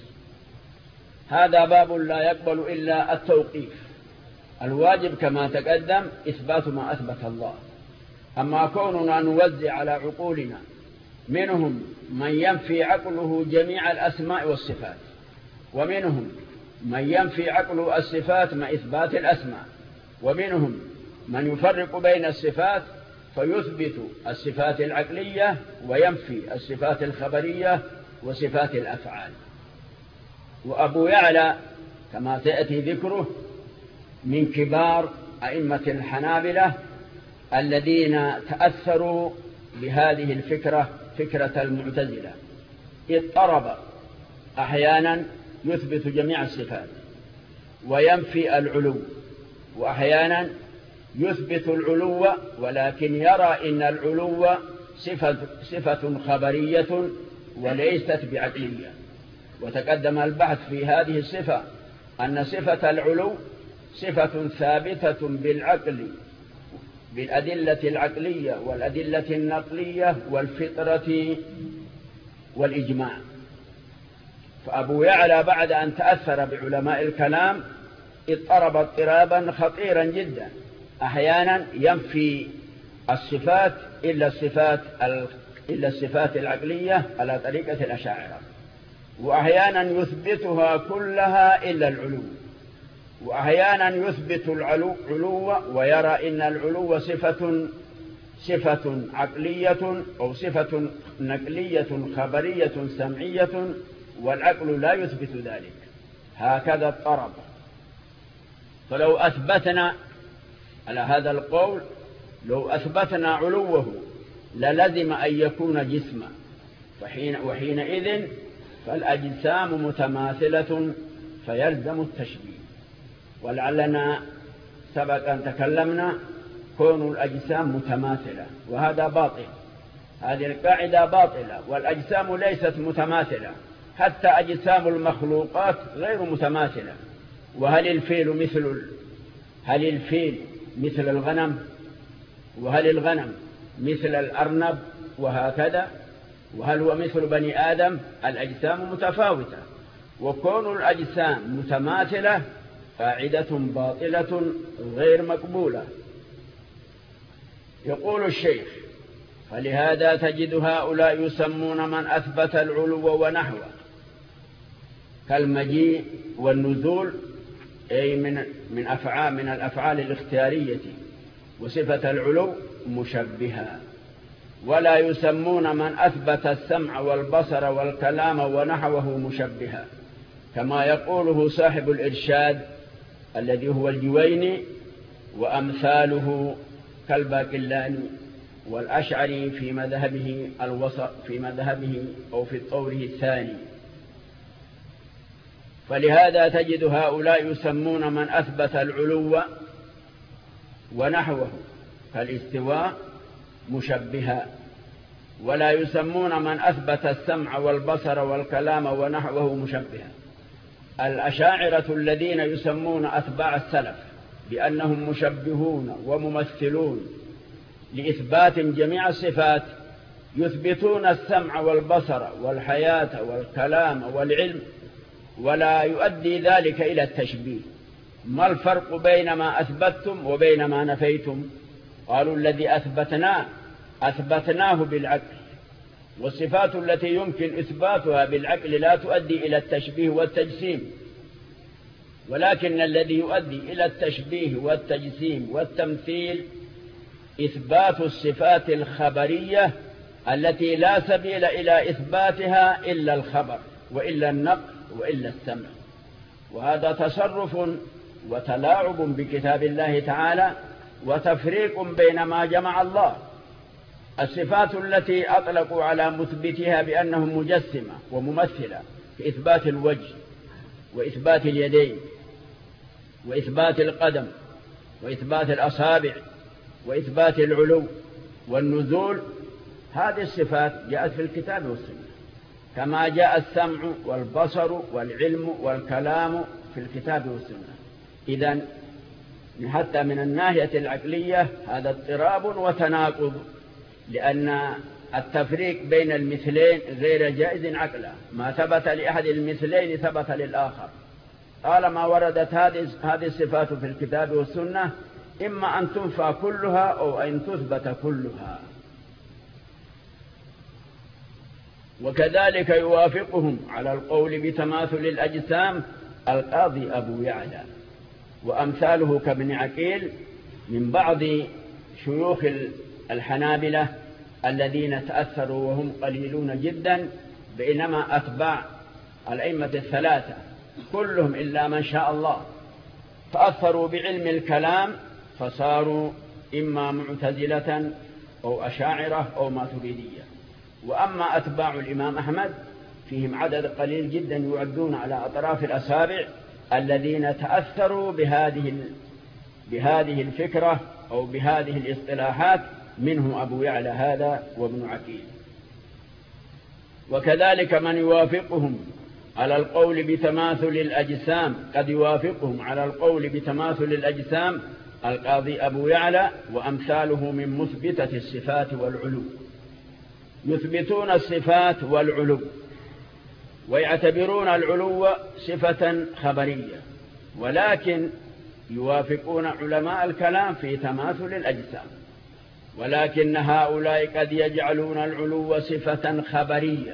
Speaker 1: هذا باب لا يقبل إلا التوقيف. الواجب كما تقدم إثبات ما أثبت الله. أما كوننا نوزع على عقولنا، منهم من ينفي عقله جميع الأسماء والصفات، ومنهم من ينفي عقله الصفات مع إثبات الأسماء، ومنهم من يفرق بين الصفات فيثبت الصفات العقلية وينفي الصفات الخبرية وصفات الأفعال. وأبو يعلى كما تأتي ذكره من كبار أئمة الحنابلة الذين تأثروا بهذه الفكرة، فكرة المعتزلة. اضطرب أحيانا يثبت جميع الصفات وينفي العلو، وأحيانا يثبت العلو ولكن يرى إن العلو صفة, صفة خبرية وليست بعقلية. وتقدم البحث في هذه الصفة أن صفة العلو صفة ثابتة بالعقل، بالأدلة العقلية والأدلة النقلية والفطرة والإجماع. فأبو يعلى بعد أن تأثر بعلماء الكلام اضطرب اضطرابا خطيرا جدا. أحيانا ينفي الصفات إلا الصفات, إلا الصفات العقلية على طريقة الأشاعرة، وأحيانا يثبتها كلها إلا العلو، وأحيانا يثبت العلو ويرى إن العلو صفة صفة عقلية أو صفة نقلية خبرية سمعية، والعقل لا يثبت ذلك. هكذا اضطرب. فلو أثبتنا على هذا القول، لو أثبتنا علوه للزم أن يكون جسما، فحين وحينئذ فالأجسام متماثلة فيلزم التشبيه. ولعلنا سبق أن تكلمنا كون الأجسام متماثلة، وهذا باطل. هذه القاعدة باطلة، والأجسام ليست متماثلة، حتى أجسام المخلوقات غير متماثلة. وهل الفيل مثل هل الفيل مثل الغنم؟ وهل الغنم مثل الأرنب؟ وهكذا. وهل هو مثل بني آدم؟ الأجسام متفاوتة. وكون الأجسام متماثلة قاعدة باطلة غير مقبولة. يقول الشيخ: فلهذا تجد هؤلاء يسمون من أثبت العلو ونحوه كالمجيء والنزول، أي من من أفعال من الأفعال الاختيارية، وصفة العلو مشبهة. ولا يسمون من أثبت السمع والبصر والكلام ونحوه مشبهة، كما يقوله صاحب الإرشاد الذي هو الجويني وأمثاله كالباقلاني والأشعري في مذهبه الوسط في مذهبه أو في طوره الثاني. فلهذا تجد هؤلاء يسمون من أثبت العلو ونحوه كالاستواء مشبها، ولا يسمون من أثبت السمع والبصر والكلام ونحوه مشبها. الأشاعرة الذين يسمون أتباع السلف بأنهم مشبهون وممثلون لإثبات جميع الصفات يثبتون السمع والبصر والحياة والكلام والعلم، ولا يؤدي ذلك إلى التشبيه. ما الفرق بين ما أثبتم وبين ما نفيتم؟ قالوا: الذي أثبتناه أثبتناه بالعقل، والصفات التي يمكن إثباتها بالعقل لا تؤدي إلى التشبيه والتجسيم، ولكن الذي يؤدي إلى التشبيه والتجسيم والتمثيل إثبات الصفات الخبرية التي لا سبيل إلى إثباتها إلا الخبر، وإلا النقل وإلا السمع. وهذا تصرف وتلاعب بكتاب الله تعالى وتفريق بين ما جمع الله. الصفات التي أطلقوا على مثبتها بأنهم مجسمة وممثلة في إثبات الوجه وإثبات اليدين وإثبات القدم وإثبات الأصابع وإثبات العلو والنزول، هذه الصفات جاءت في الكتاب والسنة، كما جاء السمع والبصر والعلم والكلام في الكتاب والسنة. إذن حتى من الناحية العقلية هذا اضطراب وتناقض، لأن التفريق بين المثلين غير جائز عقلا. ما ثبت لأحد المثلين ثبت للآخر. طالما وردت هذه الصفات في الكتاب والسنة إما أن تنفى كلها أو أن تثبت كلها. وكذلك يوافقهم على القول بتماثل الأجسام القاضي أبو يعلى وأمثاله كابن عقيل من بعض شيوخ الحنابلة الذين تأثروا وهم قليلون جدا، بينما أتباع الأئمة الثلاثة كلهم إلا من شاء الله تأثروا بعلم الكلام فصاروا إما معتزلة أو أشاعرة أو ماتريدية. وأما أتباع الإمام أحمد فيهم عدد قليل جدا يعدون على أطراف الأصابع الذين تأثروا بهذه بهذه الفكرة أو بهذه الاصطلاحات، منه أبو يعلى هذا وابن عقيل. وكذلك من يوافقهم على القول بتماثل الأجسام، قد يوافقهم على القول بتماثل الأجسام القاضي أبو يعلى وأمثاله من مثبتة الصفات والعلو. يثبتون الصفات والعلو ويعتبرون العلو صفة خبرية، ولكن يوافقون علماء الكلام في تماثل الأجسام، ولكن هؤلاء قد يجعلون العلو صفة خبرية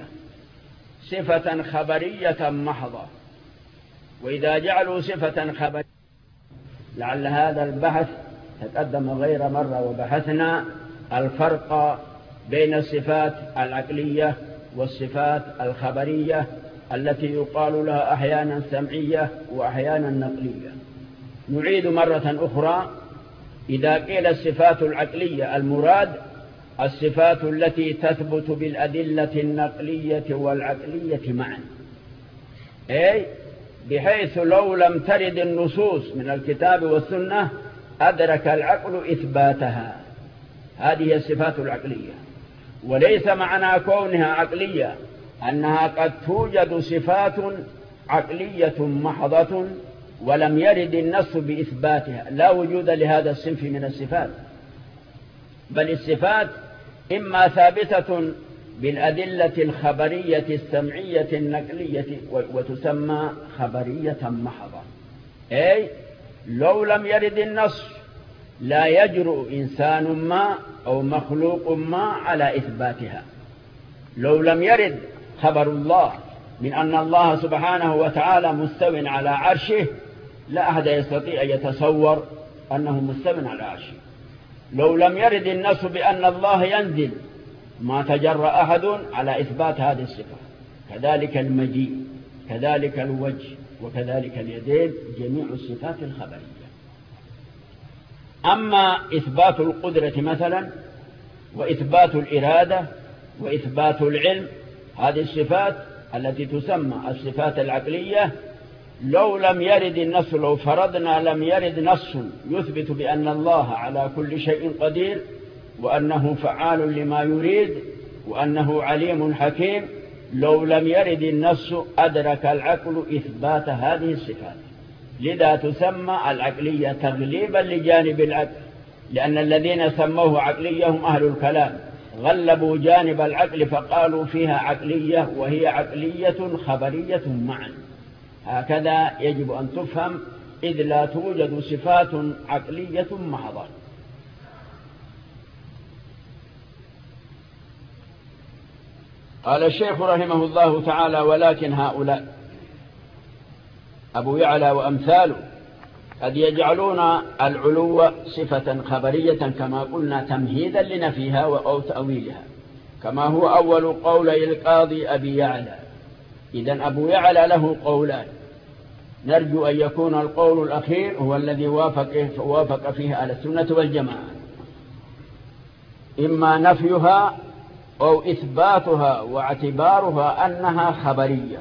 Speaker 1: صفة خبرية محضة. وإذا جعلوا صفة خبرية، لعل هذا البحث تقدم غير مرة وبحثنا الفرق بين الصفات العقلية والصفات الخبرية التي يقال لها أحيانا سمعية وأحيانا نقلية. نعيد مرة أخرى: إذا قيل الصفات العقلية المراد الصفات التي تثبت بالأدلة النقلية والعقلية معا، أي بحيث لو لم ترد النصوص من الكتاب والسنة أدرك العقل إثباتها. هذه الصفات العقلية. وليس معنى كونها عقلية أنها قد توجد صفات عقلية محضة ولم يرد النص بإثباتها، لا وجود لهذا الصنف من الصفات، بل الصفات إما ثابتة بالأدلة الخبرية السمعية النقلية وتسمى خبرية محضة، أي لو لم يرد النص لا يجرؤ إنسان ما أو مخلوق ما على إثباتها. لو لم يرد خبر الله من أن الله سبحانه وتعالى مستو على عرشه لا أحد يستطيع أن يتصور أنه مستو على عرشه. لو لم يرد النص بأن الله ينزل ما تجرأ أحد على إثبات هذه الصفة. كذلك المجيء، كذلك الوجه، وكذلك اليدين، جميع الصفات الخبرية. أما إثبات القدرة مثلا وإثبات الإرادة وإثبات العلم، هذه الصفات التي تسمى الصفات العقلية، لو لم يرد النص، لو فرضنا لم يرد نص يثبت بأن الله على كل شيء قدير وأنه فعال لما يريد وأنه عليم حكيم، لو لم يرد النص أدرك العقل إثبات هذه الصفات. لذا تسمى العقلية تغليبا لجانب العقل، لأن الذين سموه عقلية هم أهل الكلام، غلبوا جانب العقل فقالوا فيها عقلية وهي عقلية خبرية معا. هكذا يجب أن تفهم، إذ لا توجد صفات عقلية محضة. قال الشيخ رحمه الله تعالى: ولكن هؤلاء أبو يعلى وأمثاله قد يجعلون العلو صفة خبرية كما قلنا تمهيدا لنفيها أو تأويلها، كما هو أول قولي القاضي أبي يعلى. إذن أبو يعلى له قولان، نرجو أن يكون القول الأخير هو الذي وافق, وافق فيه أهل السنة والجماعة، إما نفيها أو إثباتها واعتبارها أنها خبرية،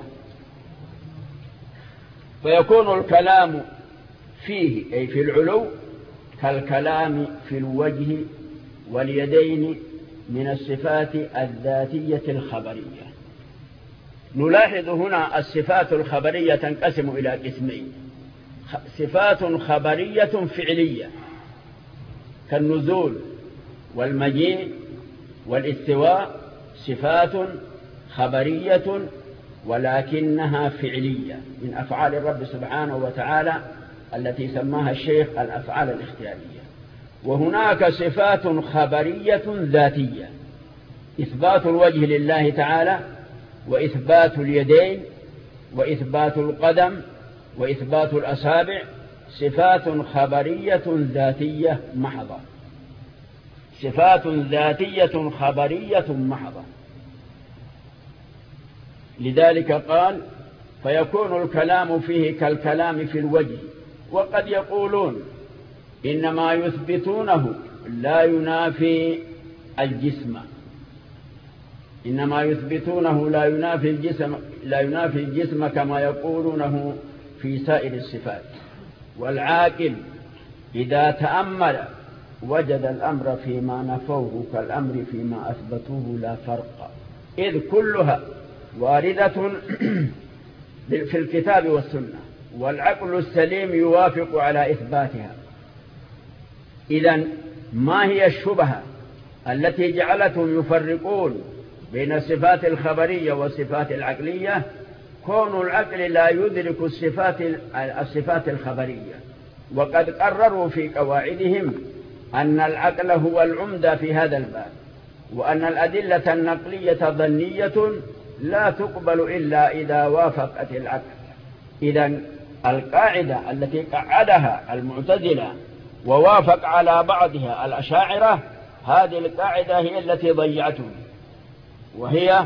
Speaker 1: فيكون الكلام فيه أي في العلو كالكلام في الوجه واليدين من الصفات الذاتية الخبرية. نلاحظ هنا الصفات الخبرية تنقسم إلى قسمين: صفات خبرية فعلية كالنزول والمجيء والاستواء، صفات خبرية ولكنها فعلية من أفعال الرب سبحانه وتعالى التي سماها الشيخ الأفعال الاختيارية. وهناك صفات خبرية ذاتية: إثبات الوجه لله تعالى، وإثبات اليدين، وإثبات القدم، وإثبات الأصابع، صفات خبرية ذاتية محضة، صفات ذاتية خبرية محضة. لذلك قال: فيكون الكلام فيه كالكلام في الوجه. وقد يقولون إنما يثبتونه لا ينافي الجسم، إنما يثبتونه لا ينافي الجسم لا ينافي الجسم كما يقولونه في سائر الصفات. والعاقل إذا تأمل وجد الأمر فيما نفوه كالأمر فيما أثبتوه لا فرق، إذ كلها واردة في الكتاب والسنة، والعقل السليم يوافق على إثباتها. إذن ما هي الشبهة التي جعلتهم يفرقون بين الصفات الخبرية والصفات العقلية؟ كون العقل لا يدرك الصفات الصفات الخبرية، وقد قرروا في قواعدهم أن العقل هو العمدة في هذا الباب، وأن الأدلة النقلية ظنية لا تقبل إلا إذا وافقت العقل. إذن القاعدة التي قعدها المعتزلة ووافق على بعضها الأشاعرة، هذه القاعدة هي التي ضيعتهم، وهي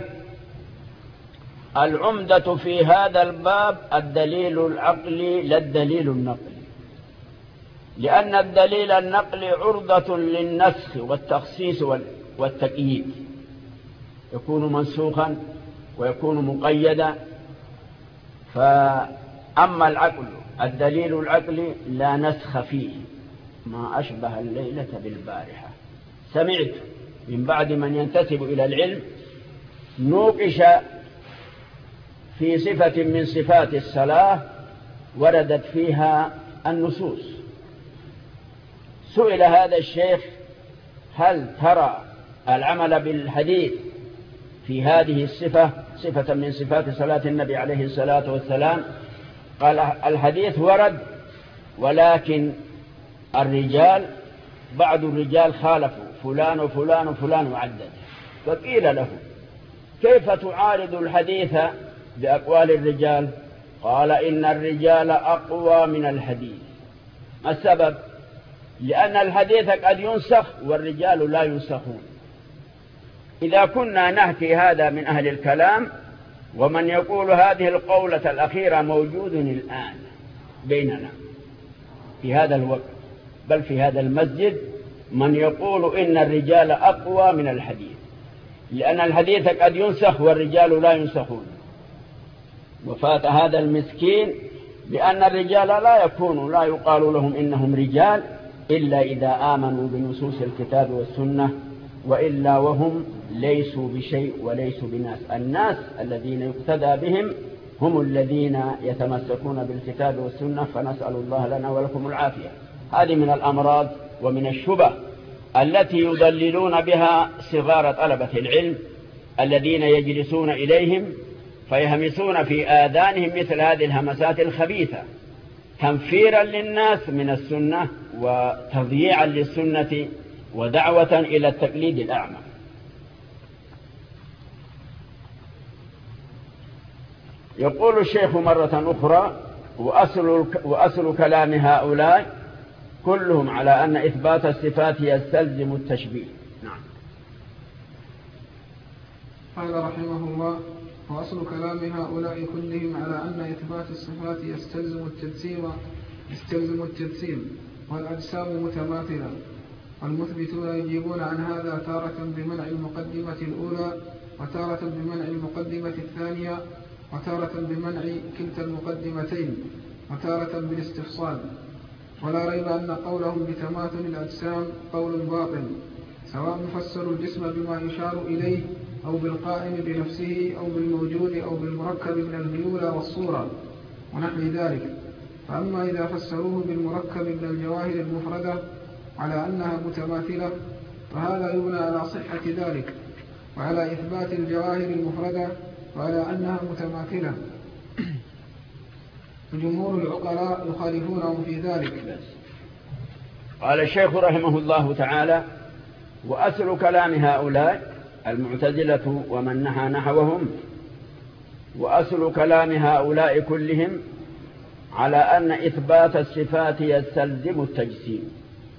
Speaker 1: العمدة في هذا الباب الدليل العقلي لا الدليل النقلي، لأن الدليل النقلي عرضة للنسخ والتخصيص والتقييد، يكون منسوخا ويكون مقيدا. فأما العقل الدليل العقلي لا نسخ فيه، ما أشبه الليلة بالبارحة. سمعت من بعد من ينتسب إلى العلم نوقش في صفة من صفات الصلاة وردت فيها النصوص. سئل هذا الشيخ: هل ترى العمل بالحديث في هذه الصفة صفة من صفات صلاة النبي عليه الصلاة والسلام؟ قال: الحديث ورد، ولكن الرجال بعض الرجال خالفوا فلان وفلان وفلان وعدد. فقيل له: كيف تعارض الحديث بأقوال الرجال؟ قال: إن الرجال أقوى من الحديث. ما السبب؟ لأن الحديث قد ينسخ والرجال لا ينسخون. إذا كنا نحكي هذا من أهل الكلام، ومن يقول هذه القولة الأخيرة موجود الآن بيننا في هذا الوقت، بل في هذا المسجد، من يقول إن الرجال أقوى من الحديث، لأن الحديث قد ينسخ والرجال لا ينسخون. وفات هذا المسكين لأن الرجال لا يكون لا يقال لهم إنهم رجال إلا إذا آمنوا بنصوص الكتاب والسنة، وإلا وهم ليسوا بشيء وليسوا بناس. الناس الذين يقتدى بهم هم الذين يتمسكون بالكتاب والسنة، فنسأل الله لنا ولكم العافية. هذه من الأمراض ومن الشبه التي يضللون بها صغار طلبة العلم الذين يجلسون إليهم فيهمسون في آذانهم مثل هذه الهمسات الخبيثة، تنفيرا للناس من السنة وتضييعا للسنة ودعوة إلى التقليد الأعمى. يقول الشيخ مرة أخرى: وأصل, وأصل كلام هؤلاء كلهم على أن إثبات الصفات يستلزم التشبيه. نعم.
Speaker 3: قال رحمه الله: وأصل كلام هؤلاء كلهم على أن إثبات الصفات يستلزم التجسيم يستلزم التجسيم والأجسام متماثلة، والمثبتون يجيبون عن هذا تارة بمنع المقدمة الأولى، وتارة بمنع المقدمة الثانية، وتارة بمنع كلتا المقدمتين، وتارة بالاستفصال. ولا ريب أن قولهم بتماثل الأجسام قول باطل، سواء فسروا الجسم بما يشار إليه أو بالقائم بنفسه أو بالموجود أو بالمركب من الهيولى والصورة ونحو ذلك. فأما إذا فسروه بالمركب من الجواهر المفردة على أنها متماثلة فهذا يبنى على صحة ذلك، وعلى إثبات الجواهر المفردة وعلى أنها متماثلة. جمهور العقلاء يخالفونهم في ذلك.
Speaker 1: قال الشيخ رحمه الله تعالى: وأصل كلام هؤلاء المعتزلة ومن نحى نحوهم، وأصل كلام هؤلاء كلهم على أن إثبات الصفات يستلزم التجسيم،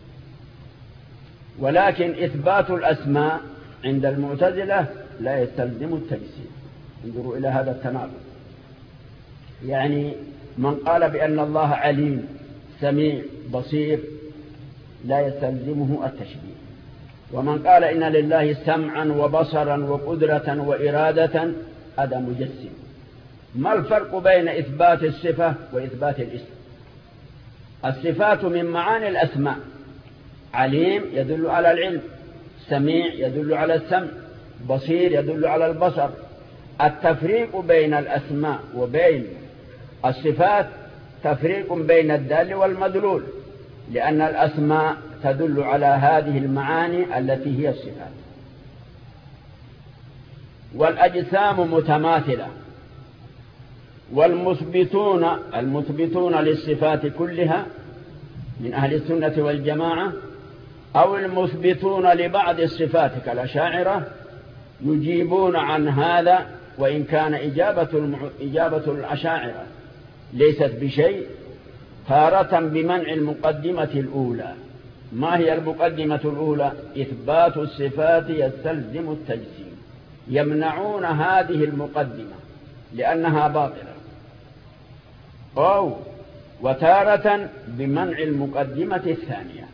Speaker 1: ولكن إثبات الأسماء عند المعتزلة لا يستلزم التجسيم. انظروا إلى هذا التناقض. يعني من قال بأن الله عليم سميع بصير لا يستلزمه التشبيه، ومن قال إن لله سمعا وبصرا وقدرة وإرادة هذا مجسم. ما الفرق بين إثبات الصفة وإثبات الاسم؟ الصفات من معاني الأسماء، عليم يدل على العلم، سميع يدل على السمع، بصير يدل على البصر. التفريق بين الأسماء وبين الصفات تفريق بين الدال والمدلول، لأن الأسماء تدل على هذه المعاني التي هي الصفات. والأجسام متماثلة، والمثبتون المثبتون للصفات كلها من أهل السنة والجماعة أو المثبتون لبعض الصفات كالأشاعرة يجيبون عن هذا، وإن كان إجابة, إجابة الأشاعرة ليست بشيء، تارة بمنع المقدمة الأولى. ما هي المقدمة الأولى؟ إثبات الصفات يستلزم التجسيم. يمنعون هذه المقدمة لأنها باطلة. أو وتارة بمنع المقدمة الثانية.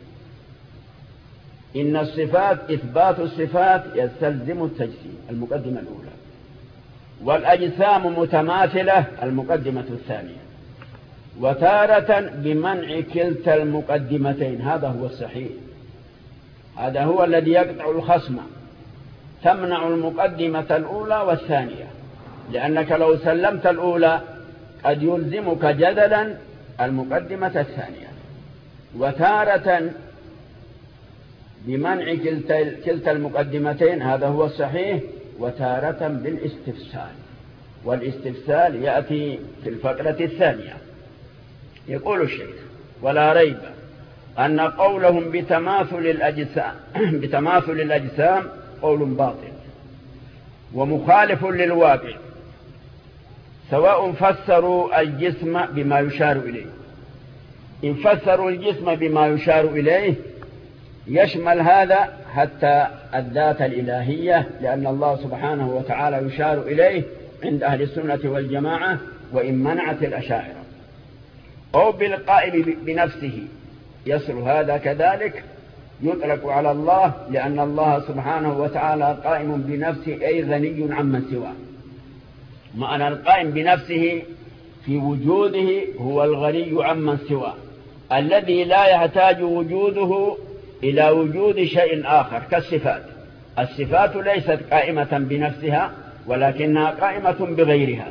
Speaker 1: إن الصفات إثبات الصفات يستلزم التجسيم، المقدمة الأولى. والأجسام متماثلة، المقدمة الثانية. وتارة بمنع كلتا المقدمتين. هذا هو الصحيح، هذا هو الذي يقطع الخصم. تمنع المقدمة الأولى والثانية، لأنك لو سلمت الأولى قد يلزمك جدلا المقدمة الثانية. وتارة بمنع كلتا, كلتا المقدمتين، هذا هو الصحيح. وتارة بالاستفسال، والاستفسال يأتي في الفقرة الثانية. يقول الشيخ: ولا ريب أن قولهم بتماثل الأجسام بتماثل الأجسام قول باطل ومخالف للواقع، سواء فسروا الجسم بما يشار إليه. إن فسروا الجسم بما يشار إليه يشمل هذا حتى الذات الإلهية، لأن الله سبحانه وتعالى يشار إليه عند أهل السنة والجماعة، وإن منعت الأشاعرة. أو بالقائم بنفسه يصل هذا كذلك، يطلق على الله، لأن الله سبحانه وتعالى قائم بنفسه أي غني عمن سواه. معنى القائم بنفسه في وجوده هو الغني عمن سواه، الذي لا يحتاج وجوده إلى وجود شيء آخر كالصفات. الصفات ليست قائمة بنفسها ولكنها قائمة بغيرها.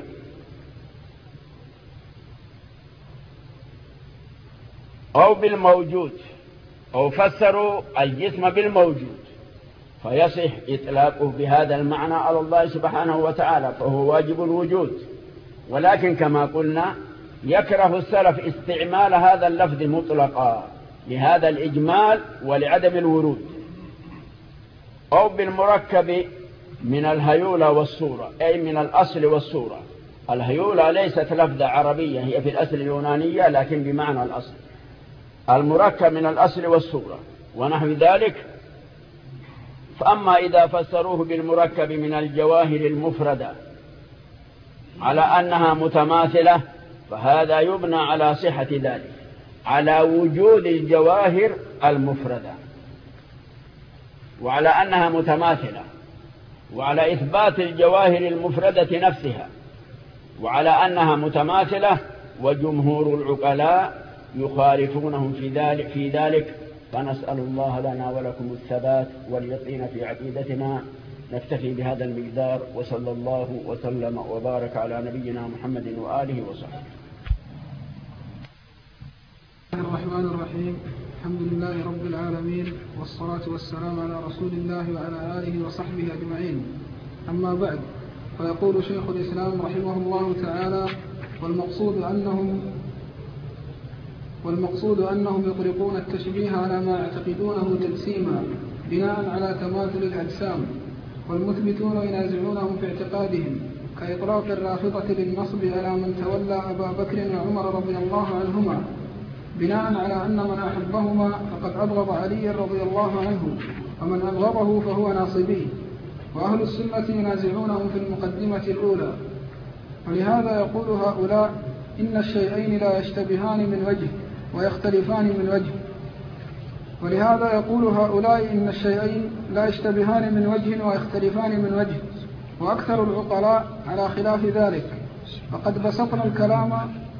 Speaker 1: أو بالموجود، أو فسروا الجسم بالموجود فيصح إطلاقه بهذا المعنى على الله سبحانه وتعالى، فهو واجب الوجود. ولكن كما قلنا يكره السلف استعمال هذا اللفظ مطلقا لهذا الإجمال ولعدم الورود. أو بالمركب من الهيولى والصورة، أي من الأصل والصورة. الهيولى ليست لفظة عربية، هي في الأصل اليونانية لكن بمعنى الأصل. المركب من الأصل والصورة ونحو ذلك فأما إذا فسروه بالمركب من الجواهر المفردة على أنها متماثلة فهذا يبنى على صحة ذلك، على وجود الجواهر المفردة وعلى أنها متماثلة، وعلى إثبات الجواهر المفردة نفسها وعلى أنها متماثلة، وجمهور العقلاء يخالفونهم في ذلك في ذلك فنسأل الله لنا ولكم الثبات واليقين في عقيدتنا. نكتفي بهذا المقدار، وصلى الله وسلم وبارك على نبينا محمد وآله وصحبه.
Speaker 3: الرحمن الرحيم. الحمد لله رب العالمين، والصلاة والسلام على رسول الله وعلى آله وصحبه أجمعين. أما بعد، فيقول شيخ الإسلام رحمه الله تعالى: والمقصود أنهم والمقصود أنهم يطلقون التشبيه على ما يعتقدونه تجسيما بناء على تماثل الأجسام، والمثبتون ينازعونهم في اعتقادهم، كإطلاق الرافضة للنصب على من تولى أبا بكر وعمر رضي الله عنهما بناء على أن من أحبهما فقد أبغض علي رضي الله عنه، ومن أبغضه فهو ناصبي. وأهل السنة ينازعونهم في المقدمة الأولى. ولهذا يقول هؤلاء: إن الشيئين لا يشتبهان من وجه ويختلفان من وجه. ولهذا يقول هؤلاء: إن الشيئين لا يشتبهان من وجه ويختلفان من وجه، وأكثر العقلاء على خلاف ذلك. فقد بسطنا الكلام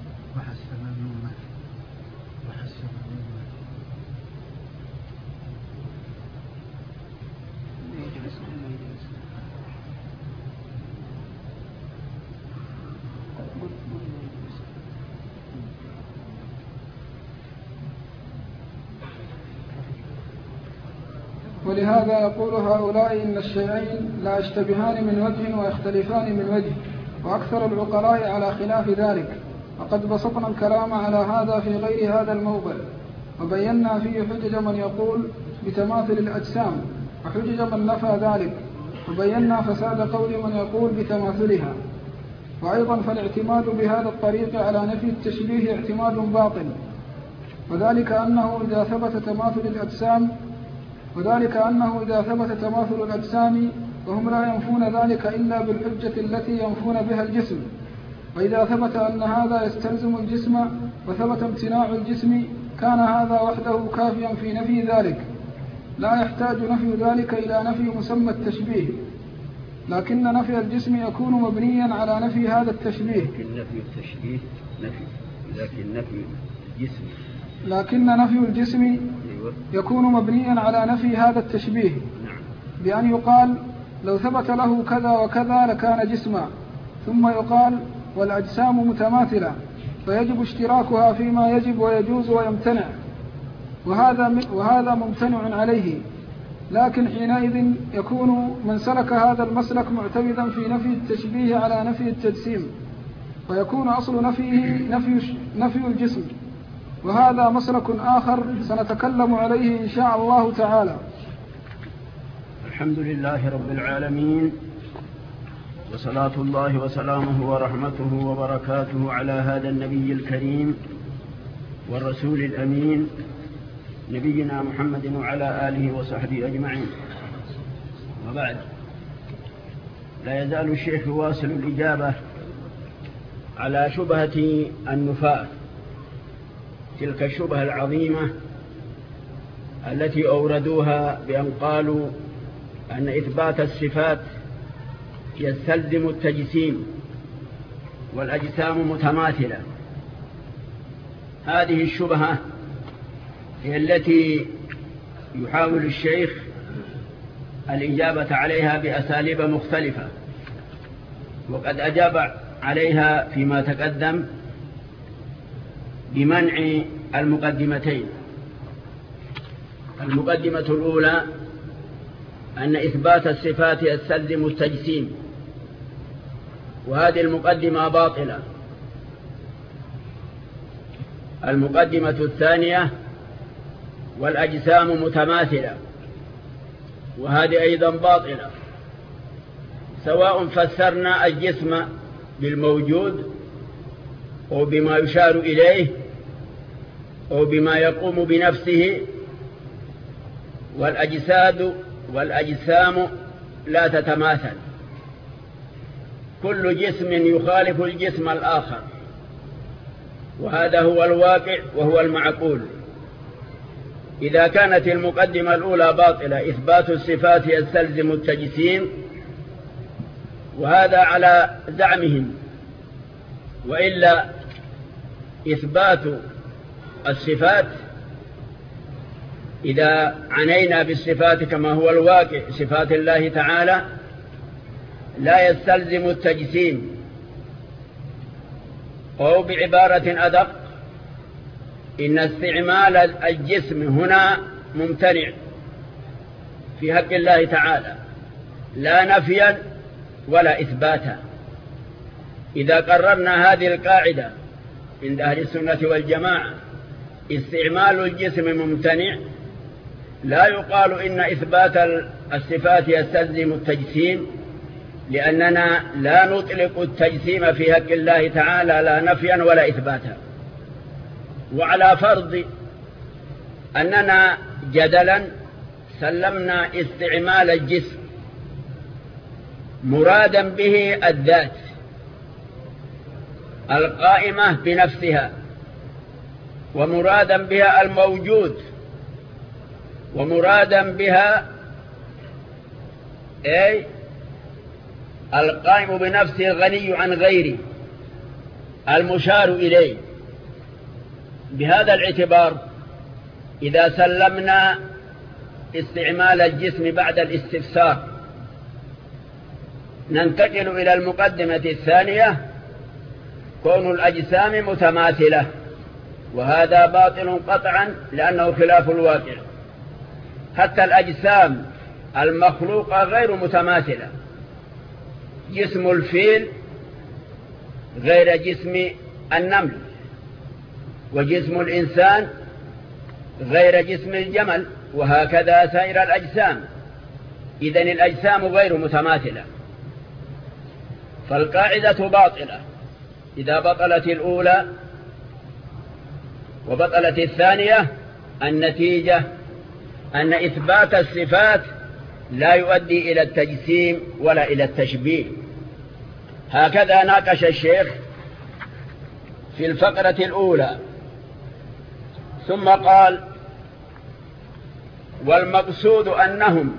Speaker 3: ولهذا يقول هؤلاء: إن الشيئين لا يشتبهان من وجه ويختلفان من وجه، وأكثر العقلاء على خلاف ذلك. وقد بسطنا الكلام على هذا في غير هذا الموضع، وبينا فيه حجج من يقول بتماثل الأجسام وحجج من نفى ذلك، وبينا فساد قول من يقول بتماثلها. وأيضا فالاعتماد بهذا الطريق على نفي التشبيه اعتماد باطل، وذلك أنه إذا ثبت تماثل الأجسام وذلك أنه إذا ثبت تماثل الأجسام وهم لا ينفون ذلك إلا بالحجة التي ينفون بها الجسم، وإذا ثبت أن هذا يستلزم الجسم وثبت امتناع الجسم كان هذا وحده كافيا في نفي ذلك، لا يحتاج نفي ذلك إلى نفي مسمى التشبيه. لكن نفي الجسم يكون مبنيا على نفي هذا التشبيه.
Speaker 1: لكن نفي التشبيه نفي لكن نفي الجسم
Speaker 3: لكن نفي الجسم يكون مبنيا على نفي هذا التشبيه، بأن يقال: لو ثبت له كذا وكذا لكان جسما، ثم يقال: والأجسام متماثلة فيجب اشتراكها فيما يجب ويجوز ويمتنع، وهذا وهذا ممتنع عليه. لكن حينئذ يكون من سلك هذا المسلك معتمدا في نفي التشبيه على نفي التجسيم، ويكون أصل نفيه نفي, نفي الجسم، وهذا مسلك آخر سنتكلم عليه إن شاء الله تعالى.
Speaker 1: الحمد لله رب العالمين، وصلاة الله وسلامه ورحمته وبركاته على هذا النبي الكريم والرسول الأمين نبينا محمد وعلى آله وصحبه أجمعين. وبعد، لا يزال الشيخ يواصل الإجابة على شبهة النفاة، تلك الشبهة العظيمة التي أوردوها بأن قالوا أن إثبات الصفات يستلزم التجسيم والأجسام متماثلة. هذه الشبهة هي التي يحاول الشيخ الإجابة عليها بأساليب مختلفة، وقد أجاب عليها فيما تقدم بمنع المقدمتين. المقدمة الأولى أن إثبات الصفات يستلزم التجسيم، وهذه المقدمة باطلة. المقدمة الثانية: والأجسام متماثلة، وهذه أيضا باطلة. سواء فسرنا الجسم بالموجود أو بما يشار إليه أو بما يقوم بنفسه، والأجساد والأجسام لا تتماثل، كل جسم يخالف الجسم الآخر، وهذا هو الواقع وهو المعقول. إذا كانت المقدمة الأولى باطلة، إثبات الصفات يستلزم التجسيم، وهذا على زعمهم، وإلا إثبات الصفات إذا عنينا بالصفات كما هو الواقع صفات الله تعالى لا يستلزم التجسيم، أو بعبارة أدق إن استعمال الجسم هنا ممتنع في حق الله تعالى لا نفيا ولا إثباتا. إذا قررنا هذه القاعدة عند أهل السنة والجماعة استعمال الجسم ممتنع، لا يقال إن إثبات الصفات يستلزم التجسيم، لأننا لا نطلق التجسيم في حق الله تعالى لا نفيا ولا إثباتا. وعلى فرض أننا جدلا سلمنا استعمال الجسم مرادا به الذات القائمة بنفسها، ومرادا بها الموجود، ومرادا بها أي القائم بنفسه الغني عن غيره المشار إليه. بهذا الاعتبار إذا سلمنا استعمال الجسم بعد الاستفسار ننتقل إلى المقدمة الثانية، كون الأجسام متماثلة، وهذا باطل قطعا لأنه خلاف الواقع. حتى الأجسام المخلوقة غير متماثلة، جسم الفيل غير جسم النمل، وجسم الإنسان غير جسم الجمل، وهكذا سائر الأجسام. إذن الأجسام غير متماثلة، فالقاعدة باطلة إذا بطلت الأولى وبطلت الثانية. النتيجة أن إثبات الصفات لا يؤدي إلى التجسيم ولا إلى التشبيه. هكذا ناقش الشيخ في الفقرة الأولى، ثم قال: والمقصود أنهم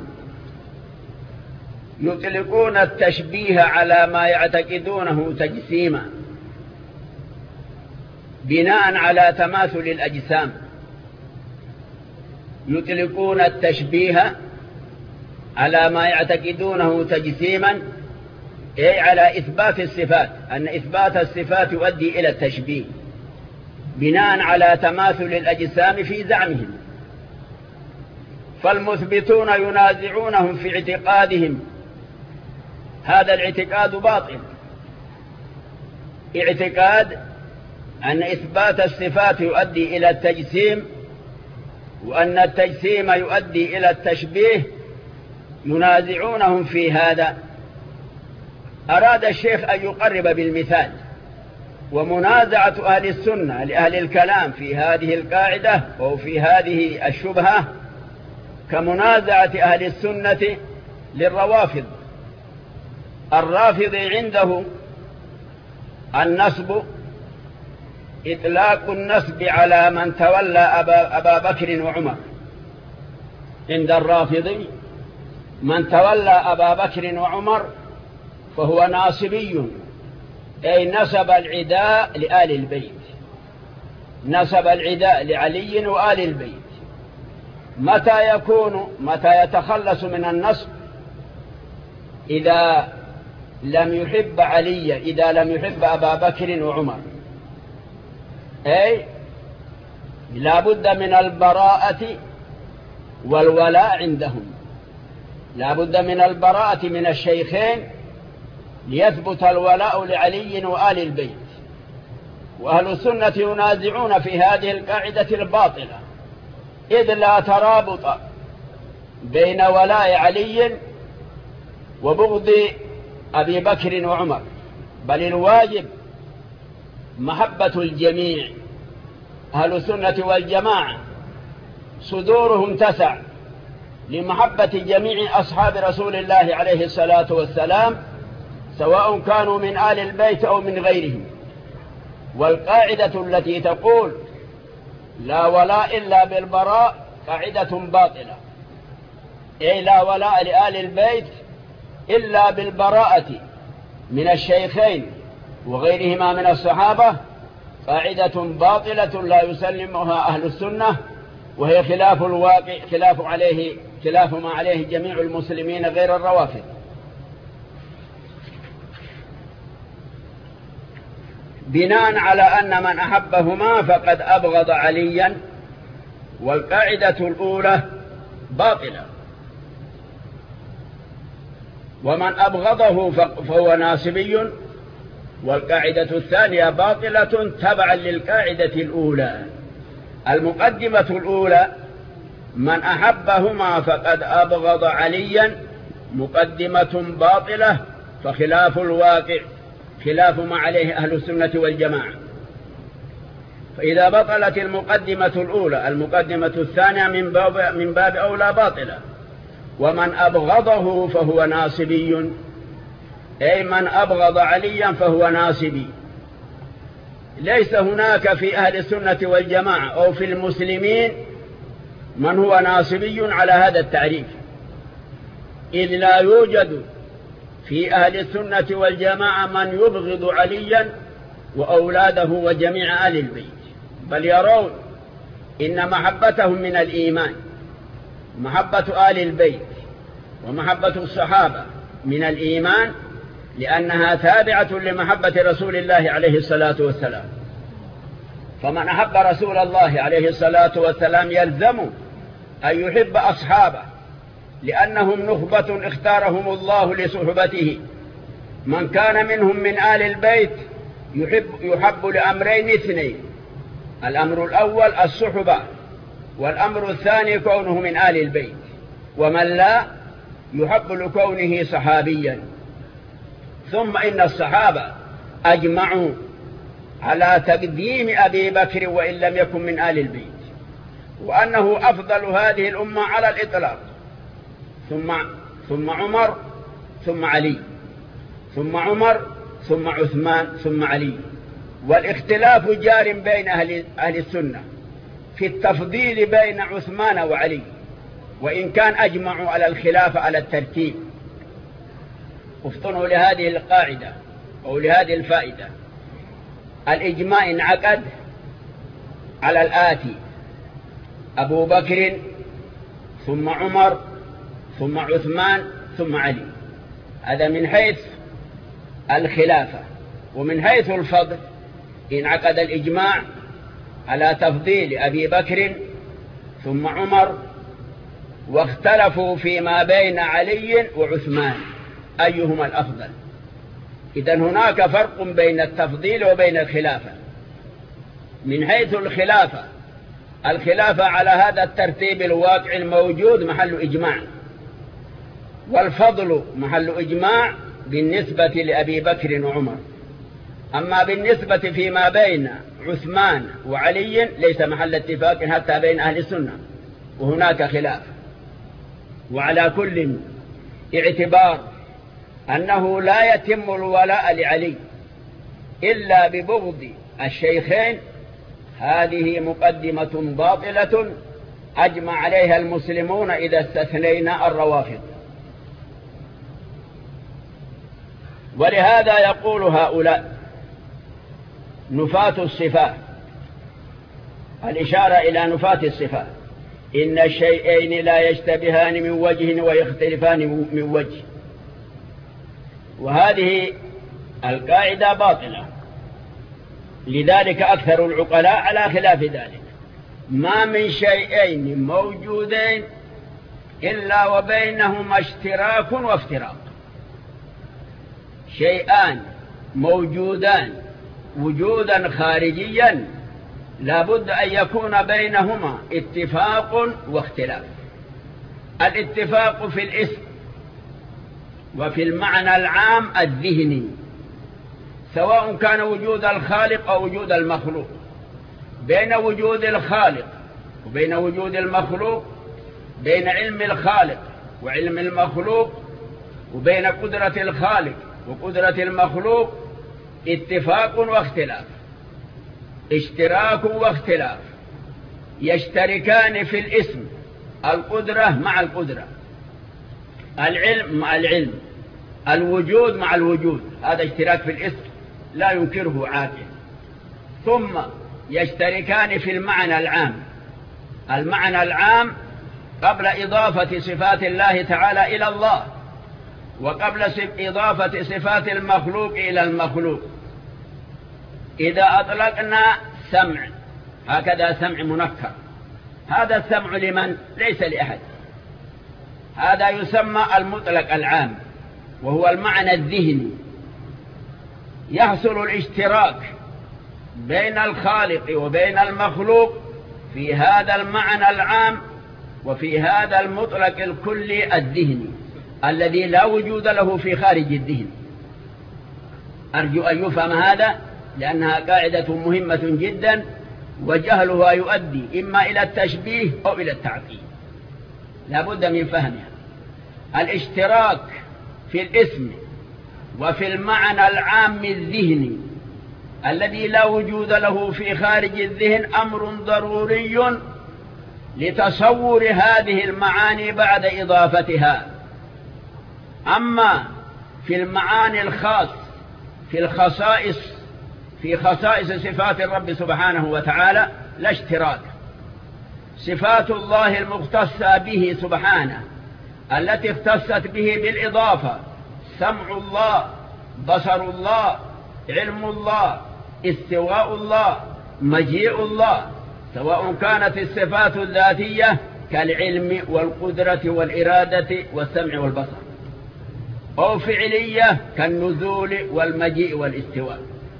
Speaker 1: يطلقون التشبيه على ما يعتقدونه تجسيما بناء على تماثل الأجسام. يطلقون التشبيه على ما يعتقدونه تجسيما، أي على إثبات الصفات، أن إثبات الصفات يؤدي إلى التشبيه بناء على تماثل الأجسام في زعمهم. فالمثبتون ينازعونهم في اعتقادهم، هذا الاعتقاد باطل، اعتقاد أن إثبات الصفات يؤدي إلى التجسيم، وأن التجسيم يؤدي إلى التشبيه، ينازعونهم في هذا. أراد الشيخ أن يقرب بالمثال، ومنازعة أهل السنة لأهل الكلام في هذه القاعدة أو في هذه الشبهة كمنازعة أهل السنة للروافض. الرافض عنده النسب، إطلاق النسب على من تولى أبا, أبا بكر وعمر. عند الرافض من تولى أبا بكر وعمر فهو ناصبي، أي نسب العداء لآل البيت، نسب العداء لعلي وآل البيت. متى يكون متى يتخلص من النسب؟ إذا لم يحب علي، إذا لم يحب أبا بكر وعمر، أي لا بد من البراءة والولاء عندهم، لا بد من البراءة من الشيخين ليثبت الولاء لعلي وآل البيت. وأهل السنة ينازعون في هذه القاعدة الباطلة، إذ لا ترابط بين ولاء علي وبغض أبي بكر وعمر، بل الواجب محبة الجميع. أهل السنة والجماعة صدورهم تسع لمحبة جميع أصحاب رسول الله عليه الصلاة والسلام، سواء كانوا من آل البيت أو من غيرهم. والقاعدة التي تقول لا ولاء إلا بالبراء قاعدة باطلة، أي لا ولاء لآل البيت إلا بالبراءة من الشيخين وغيرهما من الصحابة، قاعدة باطلة لا يسلمها أهل السنة، وهي خلاف الواقع، خلاف عليه خلاف ما عليه جميع المسلمين غير الروافض. بناء على أن من أحبهما فقد أبغض عليا، والقاعدة الأولى باطلة، ومن أبغضه فهو ناصبي، والقاعدة الثانية باطلة تبعا للقاعدة الأولى. المقدمة الأولى من أحبهما فقد أبغض عليا مقدمة باطلة، فخلاف الواقع، خلاف ما عليه أهل السنة والجماعة. فإذا بطلت المقدمة الأولى، المقدمة الثانية من باب, من باب أولى باطلة. ومن أبغضه فهو ناصبي، أي من أبغض عليا فهو ناصبي. ليس هناك في أهل السنة والجماعة أو في المسلمين من هو ناصبي على هذا التعريف، إذ لا يوجد في أهل السنة والجماعة من يبغض عليا وأولاده وجميع آل البيت، بل يرون إن محبتهم من الإيمان، محبة آل البيت ومحبة الصحابة من الإيمان، لأنها تابعة لمحبة رسول الله عليه الصلاة والسلام. فمن أحب رسول الله عليه الصلاة والسلام يلزم أن يحب أصحابه، لأنهم نخبة اختارهم الله لصحبته. من كان منهم من آل البيت يحب, يحب لأمرين اثنين: الأمر الأول الصحبة، والأمر الثاني كونه من آل البيت. ومن لا يحب لكونه صحابيا. ثم إن الصحابة أجمعوا على تقديم أبي بكر وإن لم يكن من آل البيت، وأنه أفضل هذه الأمة على الإطلاق، ثم ثم عمر ثم علي، ثم عمر ثم عثمان ثم علي. والاختلاف جار بين أهل, أهل السنة في التفضيل بين عثمان وعلي، وإن كان أجمعوا على الخلاف على الترتيب. افطنوا لهذه القاعدة أو لهذه الفائدة: الإجماع انعقد على الآتي: أبو بكر ثم عمر ثم عثمان ثم علي. هذا من حيث الخلافة. ومن حيث الفضل انعقد الإجماع على تفضيل أبي بكر ثم عمر، واختلفوا فيما بين علي وعثمان أيهما الأفضل. إذن هناك فرق بين التفضيل وبين الخلافة. من حيث الخلافة، الخلافة على هذا الترتيب الواقع الموجود محل إجماع، والفضل محل إجماع بالنسبة لأبي بكر وعمر. أما بالنسبة فيما بين عثمان وعلي ليس محل اتفاق حتى بين أهل السنة، وهناك خلاف. وعلى كل اعتبار أنه لا يتم الولاء لعلي إلا ببغض الشيخين، هذه مقدمة باطلة أجمع عليها المسلمون إذا استثنينا الروافض. ولهذا يقول هؤلاء نفاة الصفات، الإشارة إلى نفاة الصفات: إن الشيئين لا يشتبهان من وجه ويختلفان من وجه. وهذه القاعدة باطلة، لذلك أكثر العقلاء على خلاف ذلك. ما من شيئين موجودين إلا وبينهما اشتراك وافتراق. شيئان موجودان وجودا خارجيا لابد أن يكون بينهما اتفاق واختلاف. الاتفاق في الاسم وفي المعنى العام الذهني، سواء كان وجود الخالق أو وجود المخلوق. بين وجود الخالق وبين وجود المخلوق بين علم الخالق وعلم المخلوق وبين قدرة الخالق وقدرة المخلوق اتفاق واختلاف، اشتراك واختلاف، يشتركان في الاسم، القدرة مع القدرة، العلم مع العلم، الوجود مع الوجود، هذا اشتراك في الاسم لا ينكره عاقل. ثم يشتركان في المعنى العام، المعنى العام قبل إضافة صفات الله تعالى إلى الله، وقبل إضافة صفات المخلوق إلى المخلوق. إذا أطلقنا سمع، هكذا سمع منكر، هذا السمع لمن؟ ليس لأحد، هذا يسمى المطلق العام، وهو المعنى الذهني. يحصل الاشتراك بين الخالق وبين المخلوق في هذا المعنى العام وفي هذا المطلق الكلي الذهني الذي لا وجود له في خارج الذهن. أرجو أن يفهم هذا، لأنها قاعدة مهمة جدا، وجهلها يؤدي إما إلى التشبيه أو إلى التعطيل، لا بد من فهمها. الاشتراك في الاسم وفي المعنى العام الذهني الذي لا وجود له في خارج الذهن أمر ضروري لتصور هذه المعاني بعد إضافتها. أما في المعاني الخاص في الخصائص في خصائص صفات الرب سبحانه وتعالى لا اشتراك. صفات الله المختصة به سبحانه التي اختصت به بالإضافة، سمع الله، بصر الله، علم الله، استواء الله، مجيء الله، سواء كانت الصفات الذاتية كالعلم والقدرة والإرادة والسمع والبصر، أو فعلية كالنزول والمجيء والاستواء.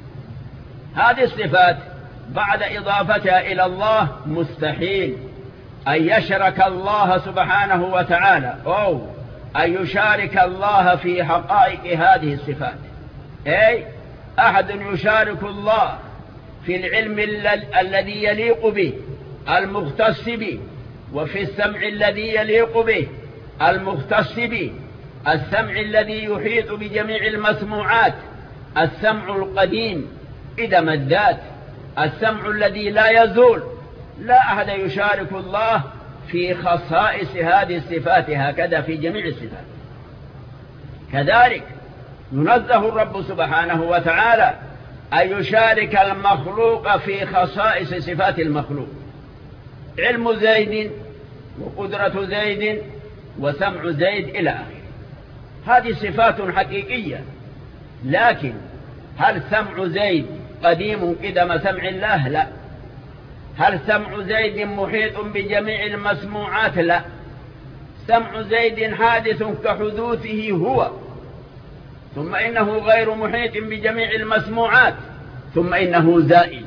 Speaker 1: هذه الصفات بعد إضافتها إلى الله مستحيل أن يشرك الله سبحانه وتعالى أو أن يشارك الله في حقائق هذه الصفات. أي أحد يشارك الله في العلم الذي يليق به المختص به، وفي السمع الذي يليق به المختص به، السمع الذي يحيط بجميع المسموعات، السمع القديم إدم الذات، السمع الذي لا يزول. لا أحد يشارك الله في خصائص هذه الصفات هكذا في جميع الصفات. كذلك ينزه الرب سبحانه وتعالى أن يشارك المخلوق في خصائص صفات المخلوق، علم زيد وقدرة زيد وسمع زيد إلى آخره. هذه صفات حقيقية، لكن هل سمع زيد قديم قدم سمع الله؟ لا. هل سمع زيد محيط بجميع المسموعات؟ لا. سمع زيد حادث كحدوثه هو، ثم إنه غير محيط بجميع المسموعات، ثم إنه زائل.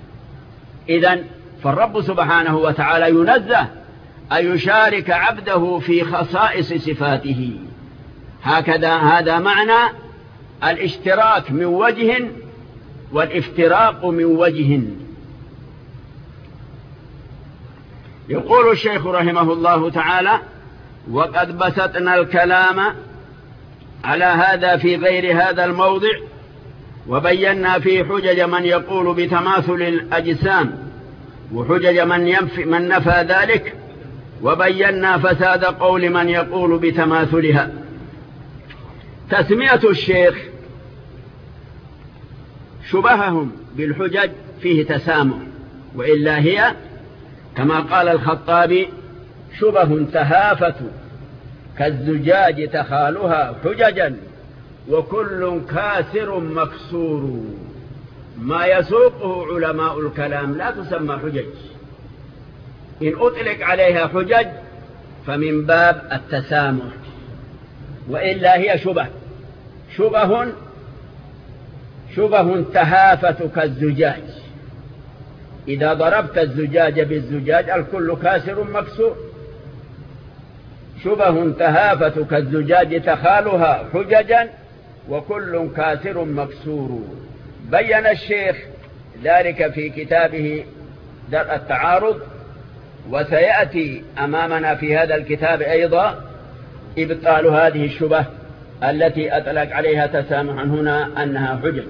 Speaker 1: إذن فالرب سبحانه وتعالى ينزه أن يشارك عبده في خصائص صفاته. هكذا هذا معنى الاشتراك من وجه والافتراق من وجه. يقول الشيخ رحمه الله تعالى: وقد بسطنا الكلام على هذا في غير هذا الموضع، وبينا في حجج من يقول بتماثل الأجسام وحجج من, ينفي من نفى ذلك، وبينا فساد قول من يقول بتماثلها. تسمية الشيخ شبههم بالحجج فيه تسامح، وإلا هي كما قال الخطابي: شبه تهافت كالزجاج تخالها حججا وكل كاسر مكسور. ما يسوقه علماء الكلام لا تسمى حجج، إن أطلق عليها حجج فمن باب التسامح، وإلا هي شبه شبه شبه تهافت كالزجاج. إذا ضربت الزجاج بالزجاج الكل كاسر مكسور. شبه تهافت كالزجاج تخالها حججا وكل كاسر مكسور. بين الشيخ ذلك في كتابه درء التعارض، وسيأتي أمامنا في هذا الكتاب أيضا إبطال هذه الشبه التي أطلق عليها تسامحا هنا أنها حجج.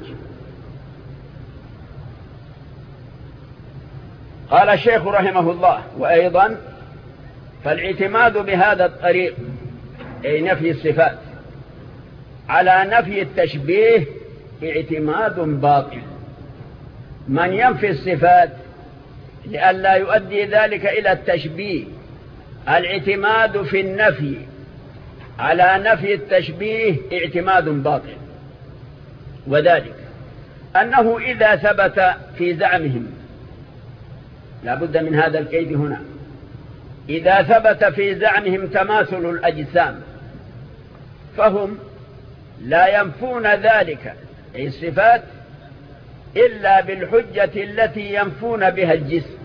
Speaker 1: قال الشيخ رحمه الله: وأيضا فالاعتماد بهذا الطريق، أي نفي الصفات، على نفي التشبيه اعتماد باطل. من ينفي الصفات لئلا يؤدي ذلك إلى التشبيه، الاعتماد في النفي على نفي التشبيه اعتماد باطل، وذلك أنه إذا ثبت في زعمهم، لا بد من هذا القيد هنا، إذا ثبت في زعمهم تماثل الأجسام فهم لا ينفون ذلك، أي الصفات، إلا بالحجة التي ينفون بها الجسم.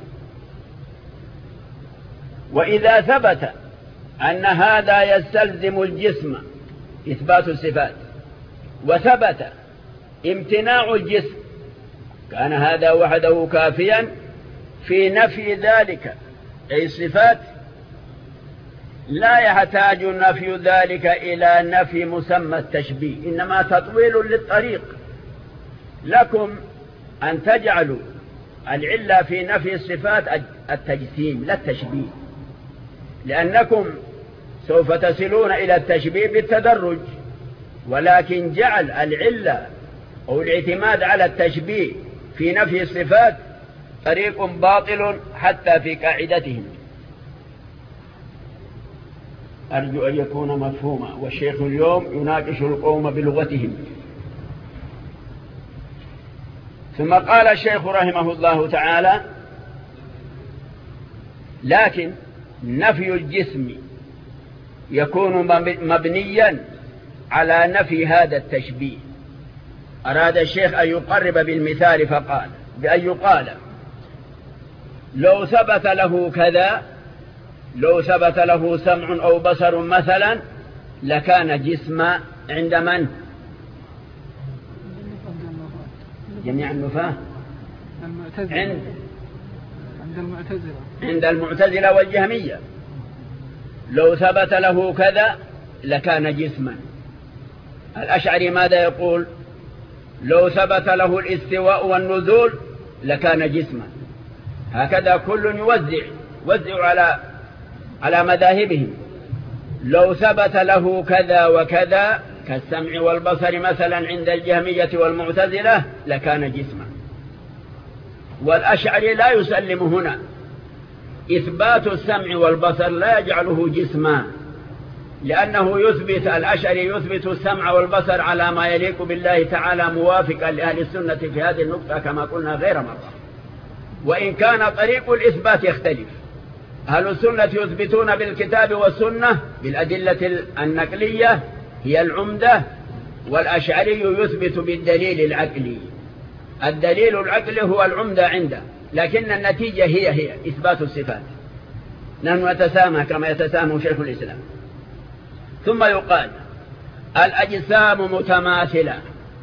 Speaker 1: وإذا ثبت أن هذا يستلزم الجسم إثبات الصفات، وثبت امتناع الجسم، كان هذا وحده كافيا في نفي ذلك، أي الصفات. لا يحتاج نفي ذلك إلى نفي مسمى التشبيه، إنما تطويل للطريق لكم أن تجعلوا العلة في نفي الصفات التجسيم لا التشبيه، لأنكم سوف تصلون إلى التشبيه بالتدرج، ولكن جعل العلة أو الاعتماد على التشبيه في نفي الصفات طريق باطل حتى في قاعدتهم. أرجو أن يكون مفهوما، والشيخ اليوم يناقش القوم بلغتهم. ثم قال الشيخ رحمه الله تعالى: لكن نفي الجسم يكون مبنيا على نفي هذا التشبيه. أراد الشيخ أن يقرب بالمثال فقال بأن يقال: لو ثبت له كذا، لو ثبت له سمع أو بصر مثلا، لكان جسما عند من؟ جميع النفاة، عند
Speaker 3: عند المعتزلة
Speaker 1: عند المعتزلة والجهمية. لو ثبت له كذا لكان جسما. الأشعري ماذا يقول؟ لو ثبت له الاستواء والنزول لكان جسما. هكذا كل يوزع وزع على على مذاهبهم. لو ثبت له كذا وكذا كالسمع والبصر مثلا عند الجهمية والمعتزلة لكان جسما. والأشعري لا يسلم هنا، إثبات السمع والبصر لا يجعله جسما، لأنه يثبت الأشعري يثبت السمع والبصر على ما يليق بالله تعالى موافقا لأهل السنة في هذه النقطة كما قلنا غير مرة، وإن كان طريق الإثبات يختلف. أهل السنة يثبتون بالكتاب والسنة بالأدلة النقلية هي العمدة، والأشعري يثبت بالدليل العقلي. الدليل العقلي هو العمدة عنده، لكن النتيجة هي هي إثبات الصفات. نحن نتسامح كما يتسامح شيخ الإسلام. ثم يقال: الأجسام متماثلة.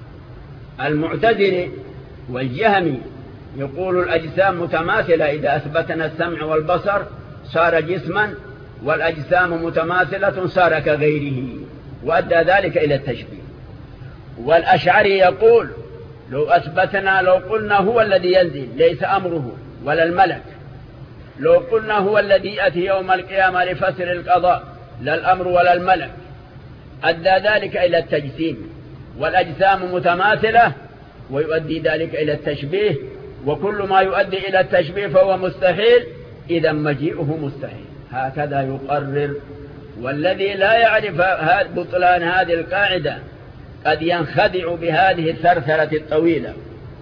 Speaker 1: المعتزلي والجهمي يقول الأجسام متماثلة، إذا أثبتنا السمع والبصر صار جسما، والأجسام متماثلة صار كغيره، وأدى ذلك إلى التشبيه. والأشعري يقول: لو أثبتنا، لو قلنا هو الذي ينزل ليس أمره ولا الملك، لو قلنا هو الذي يأتي يوم القيامة لفصل القضاء لا الأمر ولا الملك، أدى ذلك إلى التجسيم. والأجسام متماثلة ويؤدي ذلك إلى التشبيه، وكل ما يؤدي إلى التشبيه فهو مستحيل، إذا مجيئه مستحيل. هكذا يقرر. والذي لا يعرف بطلان هذه القاعدة قد ينخدع بهذه الثرثرة الطويلة.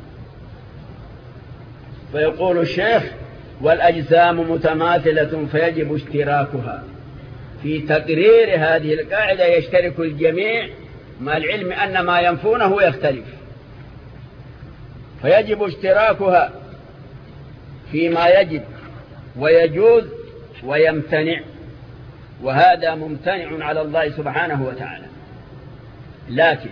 Speaker 1: فيقول الشيخ: والأجسام متماثلة فيجب اشتراكها. في تقرير هذه القاعدة يشترك الجميع، مع العلم أن ما ينفونه يختلف، فيجب اشتراكها فيما يجب ويجوز ويمتنع، وهذا ممتنع على الله سبحانه وتعالى. لكن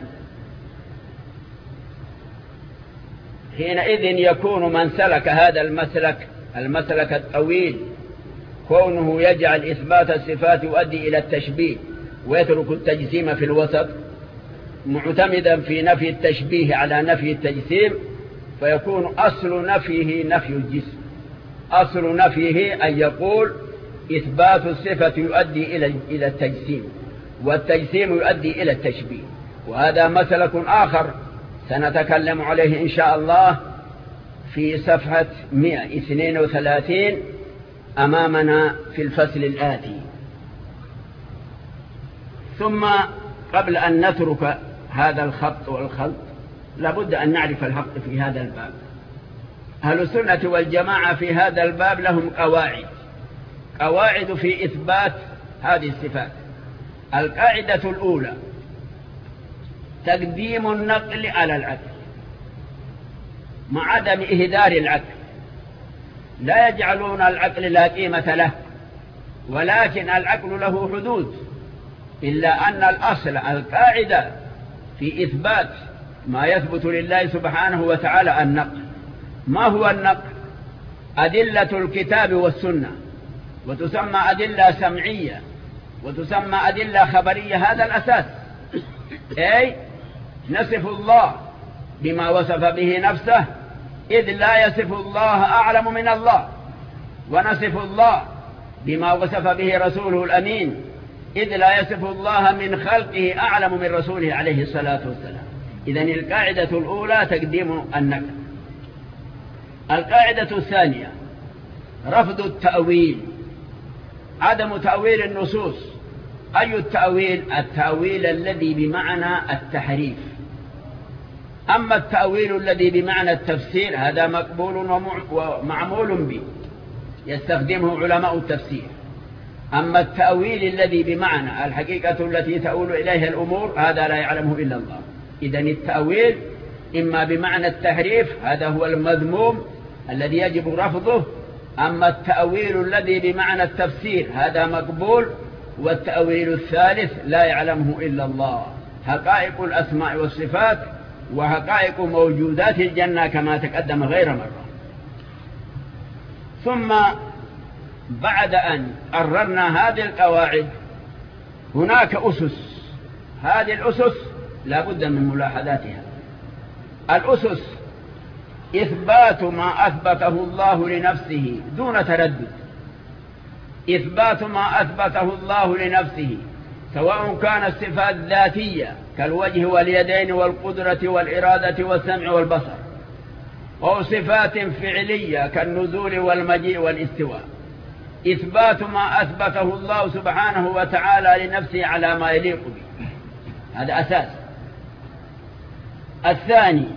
Speaker 1: حينئذ يكون من سلك هذا المسلك المسلك الطويل كونه يجعل إثبات الصفات يؤدي إلى التشبيه ويترك التجسيم في الوسط معتمدا في نفي التشبيه على نفي التجسيم، فيكون أصل نفيه نفي الجسم. أصل نفيه أن يقول إثبات الصفة يؤدي إلى التجسيم والتجسيم يؤدي إلى التشبيه، وهذا مسلك آخر سنتكلم عليه إن شاء الله في صفحة مئة واثنين وثلاثين أمامنا في الفصل الآتي. ثم قبل أن نترك هذا الخط والخلط لابد أن نعرف الحق في هذا الباب. أهل السنة والجماعة في هذا الباب لهم قواعد قواعد في إثبات هذه الصفات. القاعدة الأولى تقديم النقل على العقل مع عدم إهدار العقل. لا يجعلون العقل لا قيمة له، ولكن العقل له حدود، إلا أن الأصل القاعدة في إثبات ما يثبت لله سبحانه وتعالى النقل. ما هو النقل؟ أدلة الكتاب والسنة، وتسمى أدلة سمعية وتسمى أدلة خبرية. هذا الأساس، أي نصف الله بما وصف به نفسه، إذ لا يصف الله أعلم من الله، ونصف الله بما وصف به رسوله الأمين، إذ لا يصف الله من خلقه أعلم من رسوله عليه الصلاة والسلام. إذن القاعدة الأولى تقديم النقل. القاعدة الثانية رفض التأويل، عدم تأويل النصوص. أي التأويل؟ التأويل الذي بمعنى التحريف. أما التأويل الذي بمعنى التفسير هذا مقبول ومعمول به، يستخدمه علماء التفسير. أما التأويل الذي بمعنى الحقيقة التي تؤول إليها الأمور هذا لا يعلمه إلا الله. إذن التأويل إما بمعنى التحريف، هذا هو المذموم الذي يجب رفضه. أما التأويل الذي بمعنى التفسير هذا مقبول، والتأويل الثالث لا يعلمه إلا الله. حقائق الأسماء والصفات وحقائق موجودات الجنة كما تقدم غير مرة. ثم بعد أن قررنا هذه القواعد هناك أسس. هذه الأسس لا بد من ملاحظاتها. الأسس إثبات ما أثبته الله لنفسه دون تردد. إثبات ما أثبته الله لنفسه، سواء كانت صفات ذاتية كالوجه واليدين والقدرة والإرادة والسمع والبصر، أو صفات فعلية كالنزول والمجيء والاستواء. إثبات ما أثبته الله سبحانه وتعالى لنفسه على ما يليق به، هذا أساس. الثاني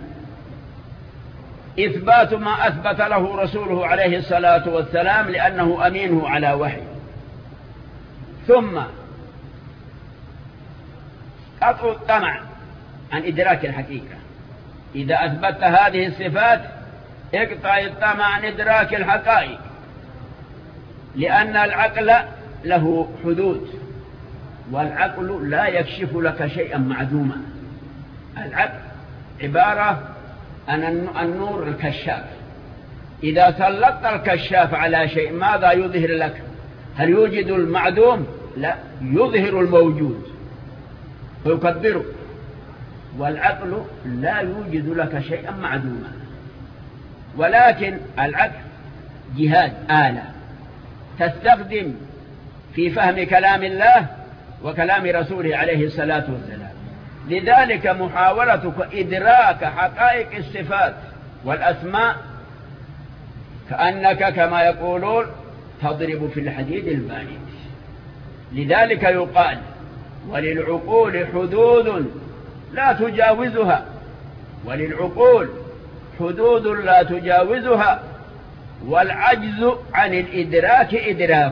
Speaker 1: إثبات ما أثبت له رسوله عليه الصلاة والسلام لأنه أمينه على وحي. ثم قطع الطمع عن إدراك الحقيقة. إذا أثبت هذه الصفات اقطع الطمع عن إدراك الحقائق، لأن العقل له حدود، والعقل لا يكشف لك شيئا معدوما. العقل عبارة عن النور الكشاف. إذا سلطت الكشاف على شيء ماذا يظهر لك؟ هل يوجد المعدوم؟ لا، يظهر الموجود فيكبره. والعقل لا يوجد لك شيئا معدوما، ولكن العقل جهاز، آلة تستخدم في فهم كلام الله وكلام رسوله عليه الصلاة والسلام. لذلك محاولتك إدراك حقائق الصفات والأسماء كأنك كما يقولون تضرب في الحديد البارد. لذلك يقال وللعقول حدود لا تجاوزها، وللعقول حدود لا تجاوزها، والعجز عن الإدراك إدراك.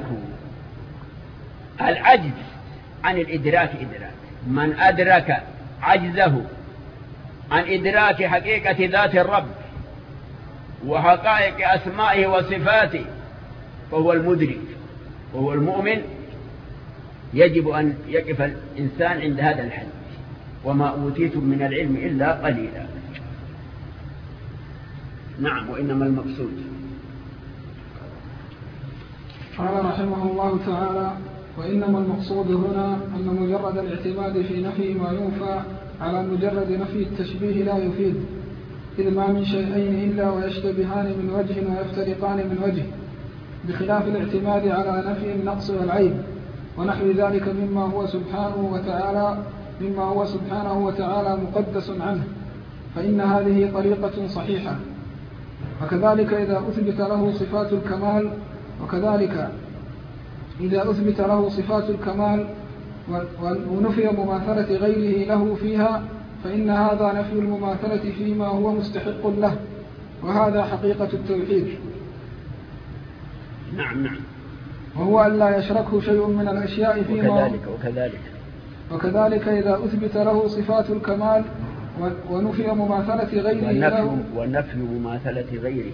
Speaker 1: العجز عن الإدراك إدراك. من أدرك عجزه عن إدراك حقيقة ذات الرب وحقائق أسمائه وصفاته فهو المدرك وهو المؤمن. يجب أن يقف الإنسان عند هذا الحد. وما أوتيتم من العلم إلا قليلا. نعم، وإنما المقصود
Speaker 3: قال رحمه الله تعالى: وإنما المقصود هنا أن مجرد الاعتماد في نفي ما ينفى على مجرد نفي التشبيه لا يفيد، إذ ما من شيئين إلا ويشتبهان من وجه ويفترقان من وجه، بخلاف الاعتماد على نفي النقص والعيب ونحو ذلك مما هو سبحانه وتعالى مما هو سبحانه وتعالى مقدس عنه، فإن هذه طريقة صحيحة. وكذلك إذا أثبت له صفات الكمال وكذلك إذا أثبت له صفات الكمال ونفي مماثلة غيره له فيها، فإن هذا نفي المماثلة فيما هو مستحق له، وهذا حقيقة التوحيد.
Speaker 1: نعم نعم.
Speaker 3: وهو أن لا يشركه شيء من الأشياء فيما
Speaker 1: وكذلك وكذلك
Speaker 3: وكذلك إذا أثبت له صفات الكمال ونفي مماثلة غيره له
Speaker 1: ونفي مماثلة غيره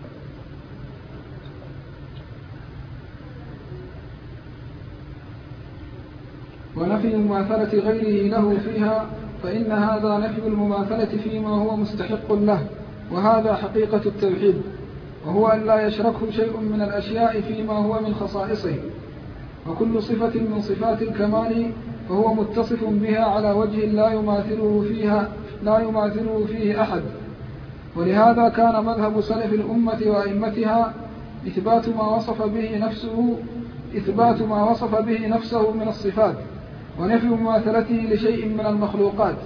Speaker 3: ونفي مماثلة غيره له فيها، فإن هذا نفي المماثلة فيما هو مستحق له، وهذا حقيقة التوحيد. وهو أن لا يشركه شيء من الأشياء فيما هو من خصائصه، وكل صفة من صفات الكمال فهو متصف بها على وجه لا يماثله فيها لا يماثله فيه أحد. ولهذا كان مذهب سلف الأمة وأئمتها إثبات ما وصف به نفسه إثبات ما وصف به نفسه من الصفات، ونفي مماثلته لشيء من المخلوقات.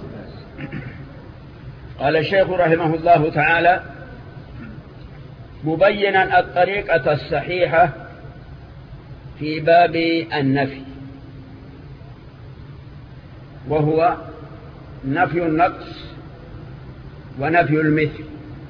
Speaker 1: قال الشيخ رحمه الله تعالى مبينا الطريقة الصحيحة في باب النفي، وهو نفي النقص ونفي المثل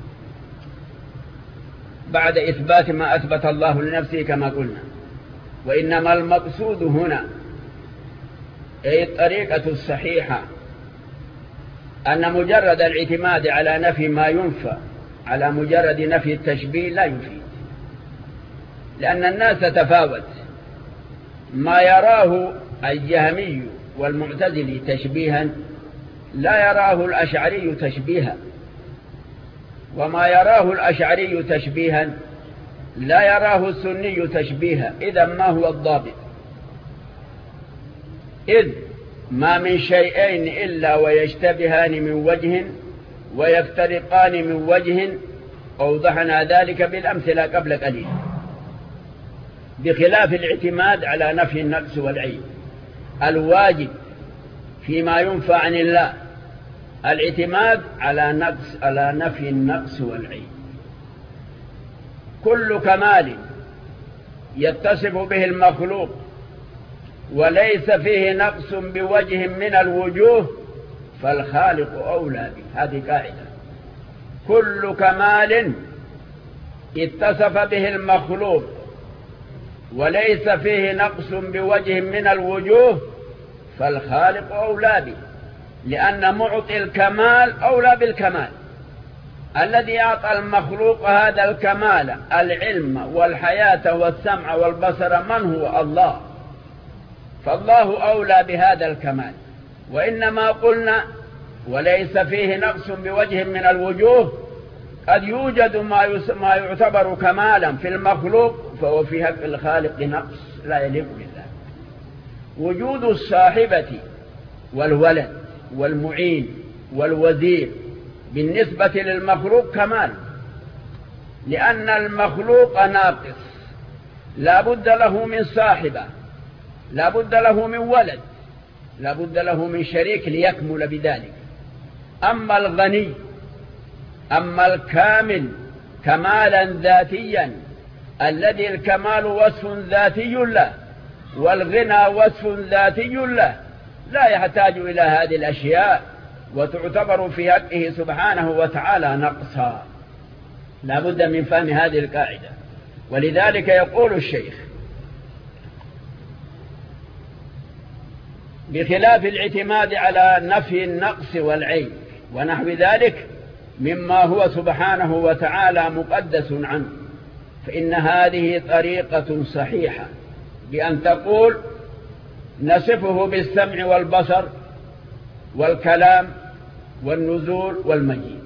Speaker 1: بعد إثبات ما أثبت الله لنفسه كما قلنا. وإنما المقصود هنا أي الطريقة الصحيحة أن مجرد الاعتماد على نفي ما ينفى على مجرد نفي التشبيه لا يفيد، لأن الناس تتفاوت. ما يراه الجهمي والمعتزلي تشبيها لا يراه الأشعري تشبيها، وما يراه الأشعري تشبيها لا يراه السني تشبيها. إذا ما هو الضابط؟ إذ ما من شيئين إلا ويشتبهان من وجه ويفترقان من وجه، أوضحنا ذلك بالأمثلة قبل قليل، بخلاف الاعتماد على نفي النقص والعيب. الواجب فيما ينفى عن الله الاعتماد على نقص على نفي النقص والعيب. كل كمال يتصف به المخلوق وليس فيه نقص بوجه من الوجوه فالخالق أولى به. هذه قاعدة. كل كمال اتصف به المخلوق وليس فيه نقص بوجه من الوجوه فالخالق أولى به، لأن معطي الكمال أولى بالكمال. الذي أعطى المخلوق هذا الكمال العلم والحياة والسمع والبصر من هو؟ الله. فالله أولى بهذا الكمال. وإنما قلنا وليس فيه نقص بوجه من الوجوه، قد يوجد ما يعتبر كمالا في المخلوق فهو في حق الخالق نقص لا يليق بالله. وجود الصاحبة والولد والمعين والوزير بالنسبة للمخلوق كمال، لأن المخلوق ناقص، لا بد له من صاحبة، لا بد له من ولد، لا بد له من شريك ليكمل بذلك. أما الغني أما الكامل كمالا ذاتيا الذي الكمال وصف ذاتي له والغنى وصف ذاتي له، لا يحتاج إلى هذه الأشياء وتعتبر في حقه سبحانه وتعالى نقصا. لا بد من فهم هذه القاعدة. ولذلك يقول الشيخ بخلاف الاعتماد على نفي النقص والعيب ونحو ذلك مما هو سبحانه وتعالى مقدس عنه، فإن هذه طريقة صحيحة بأن تقول نصفه بالسمع والبصر والكلام والنزول والمجيء.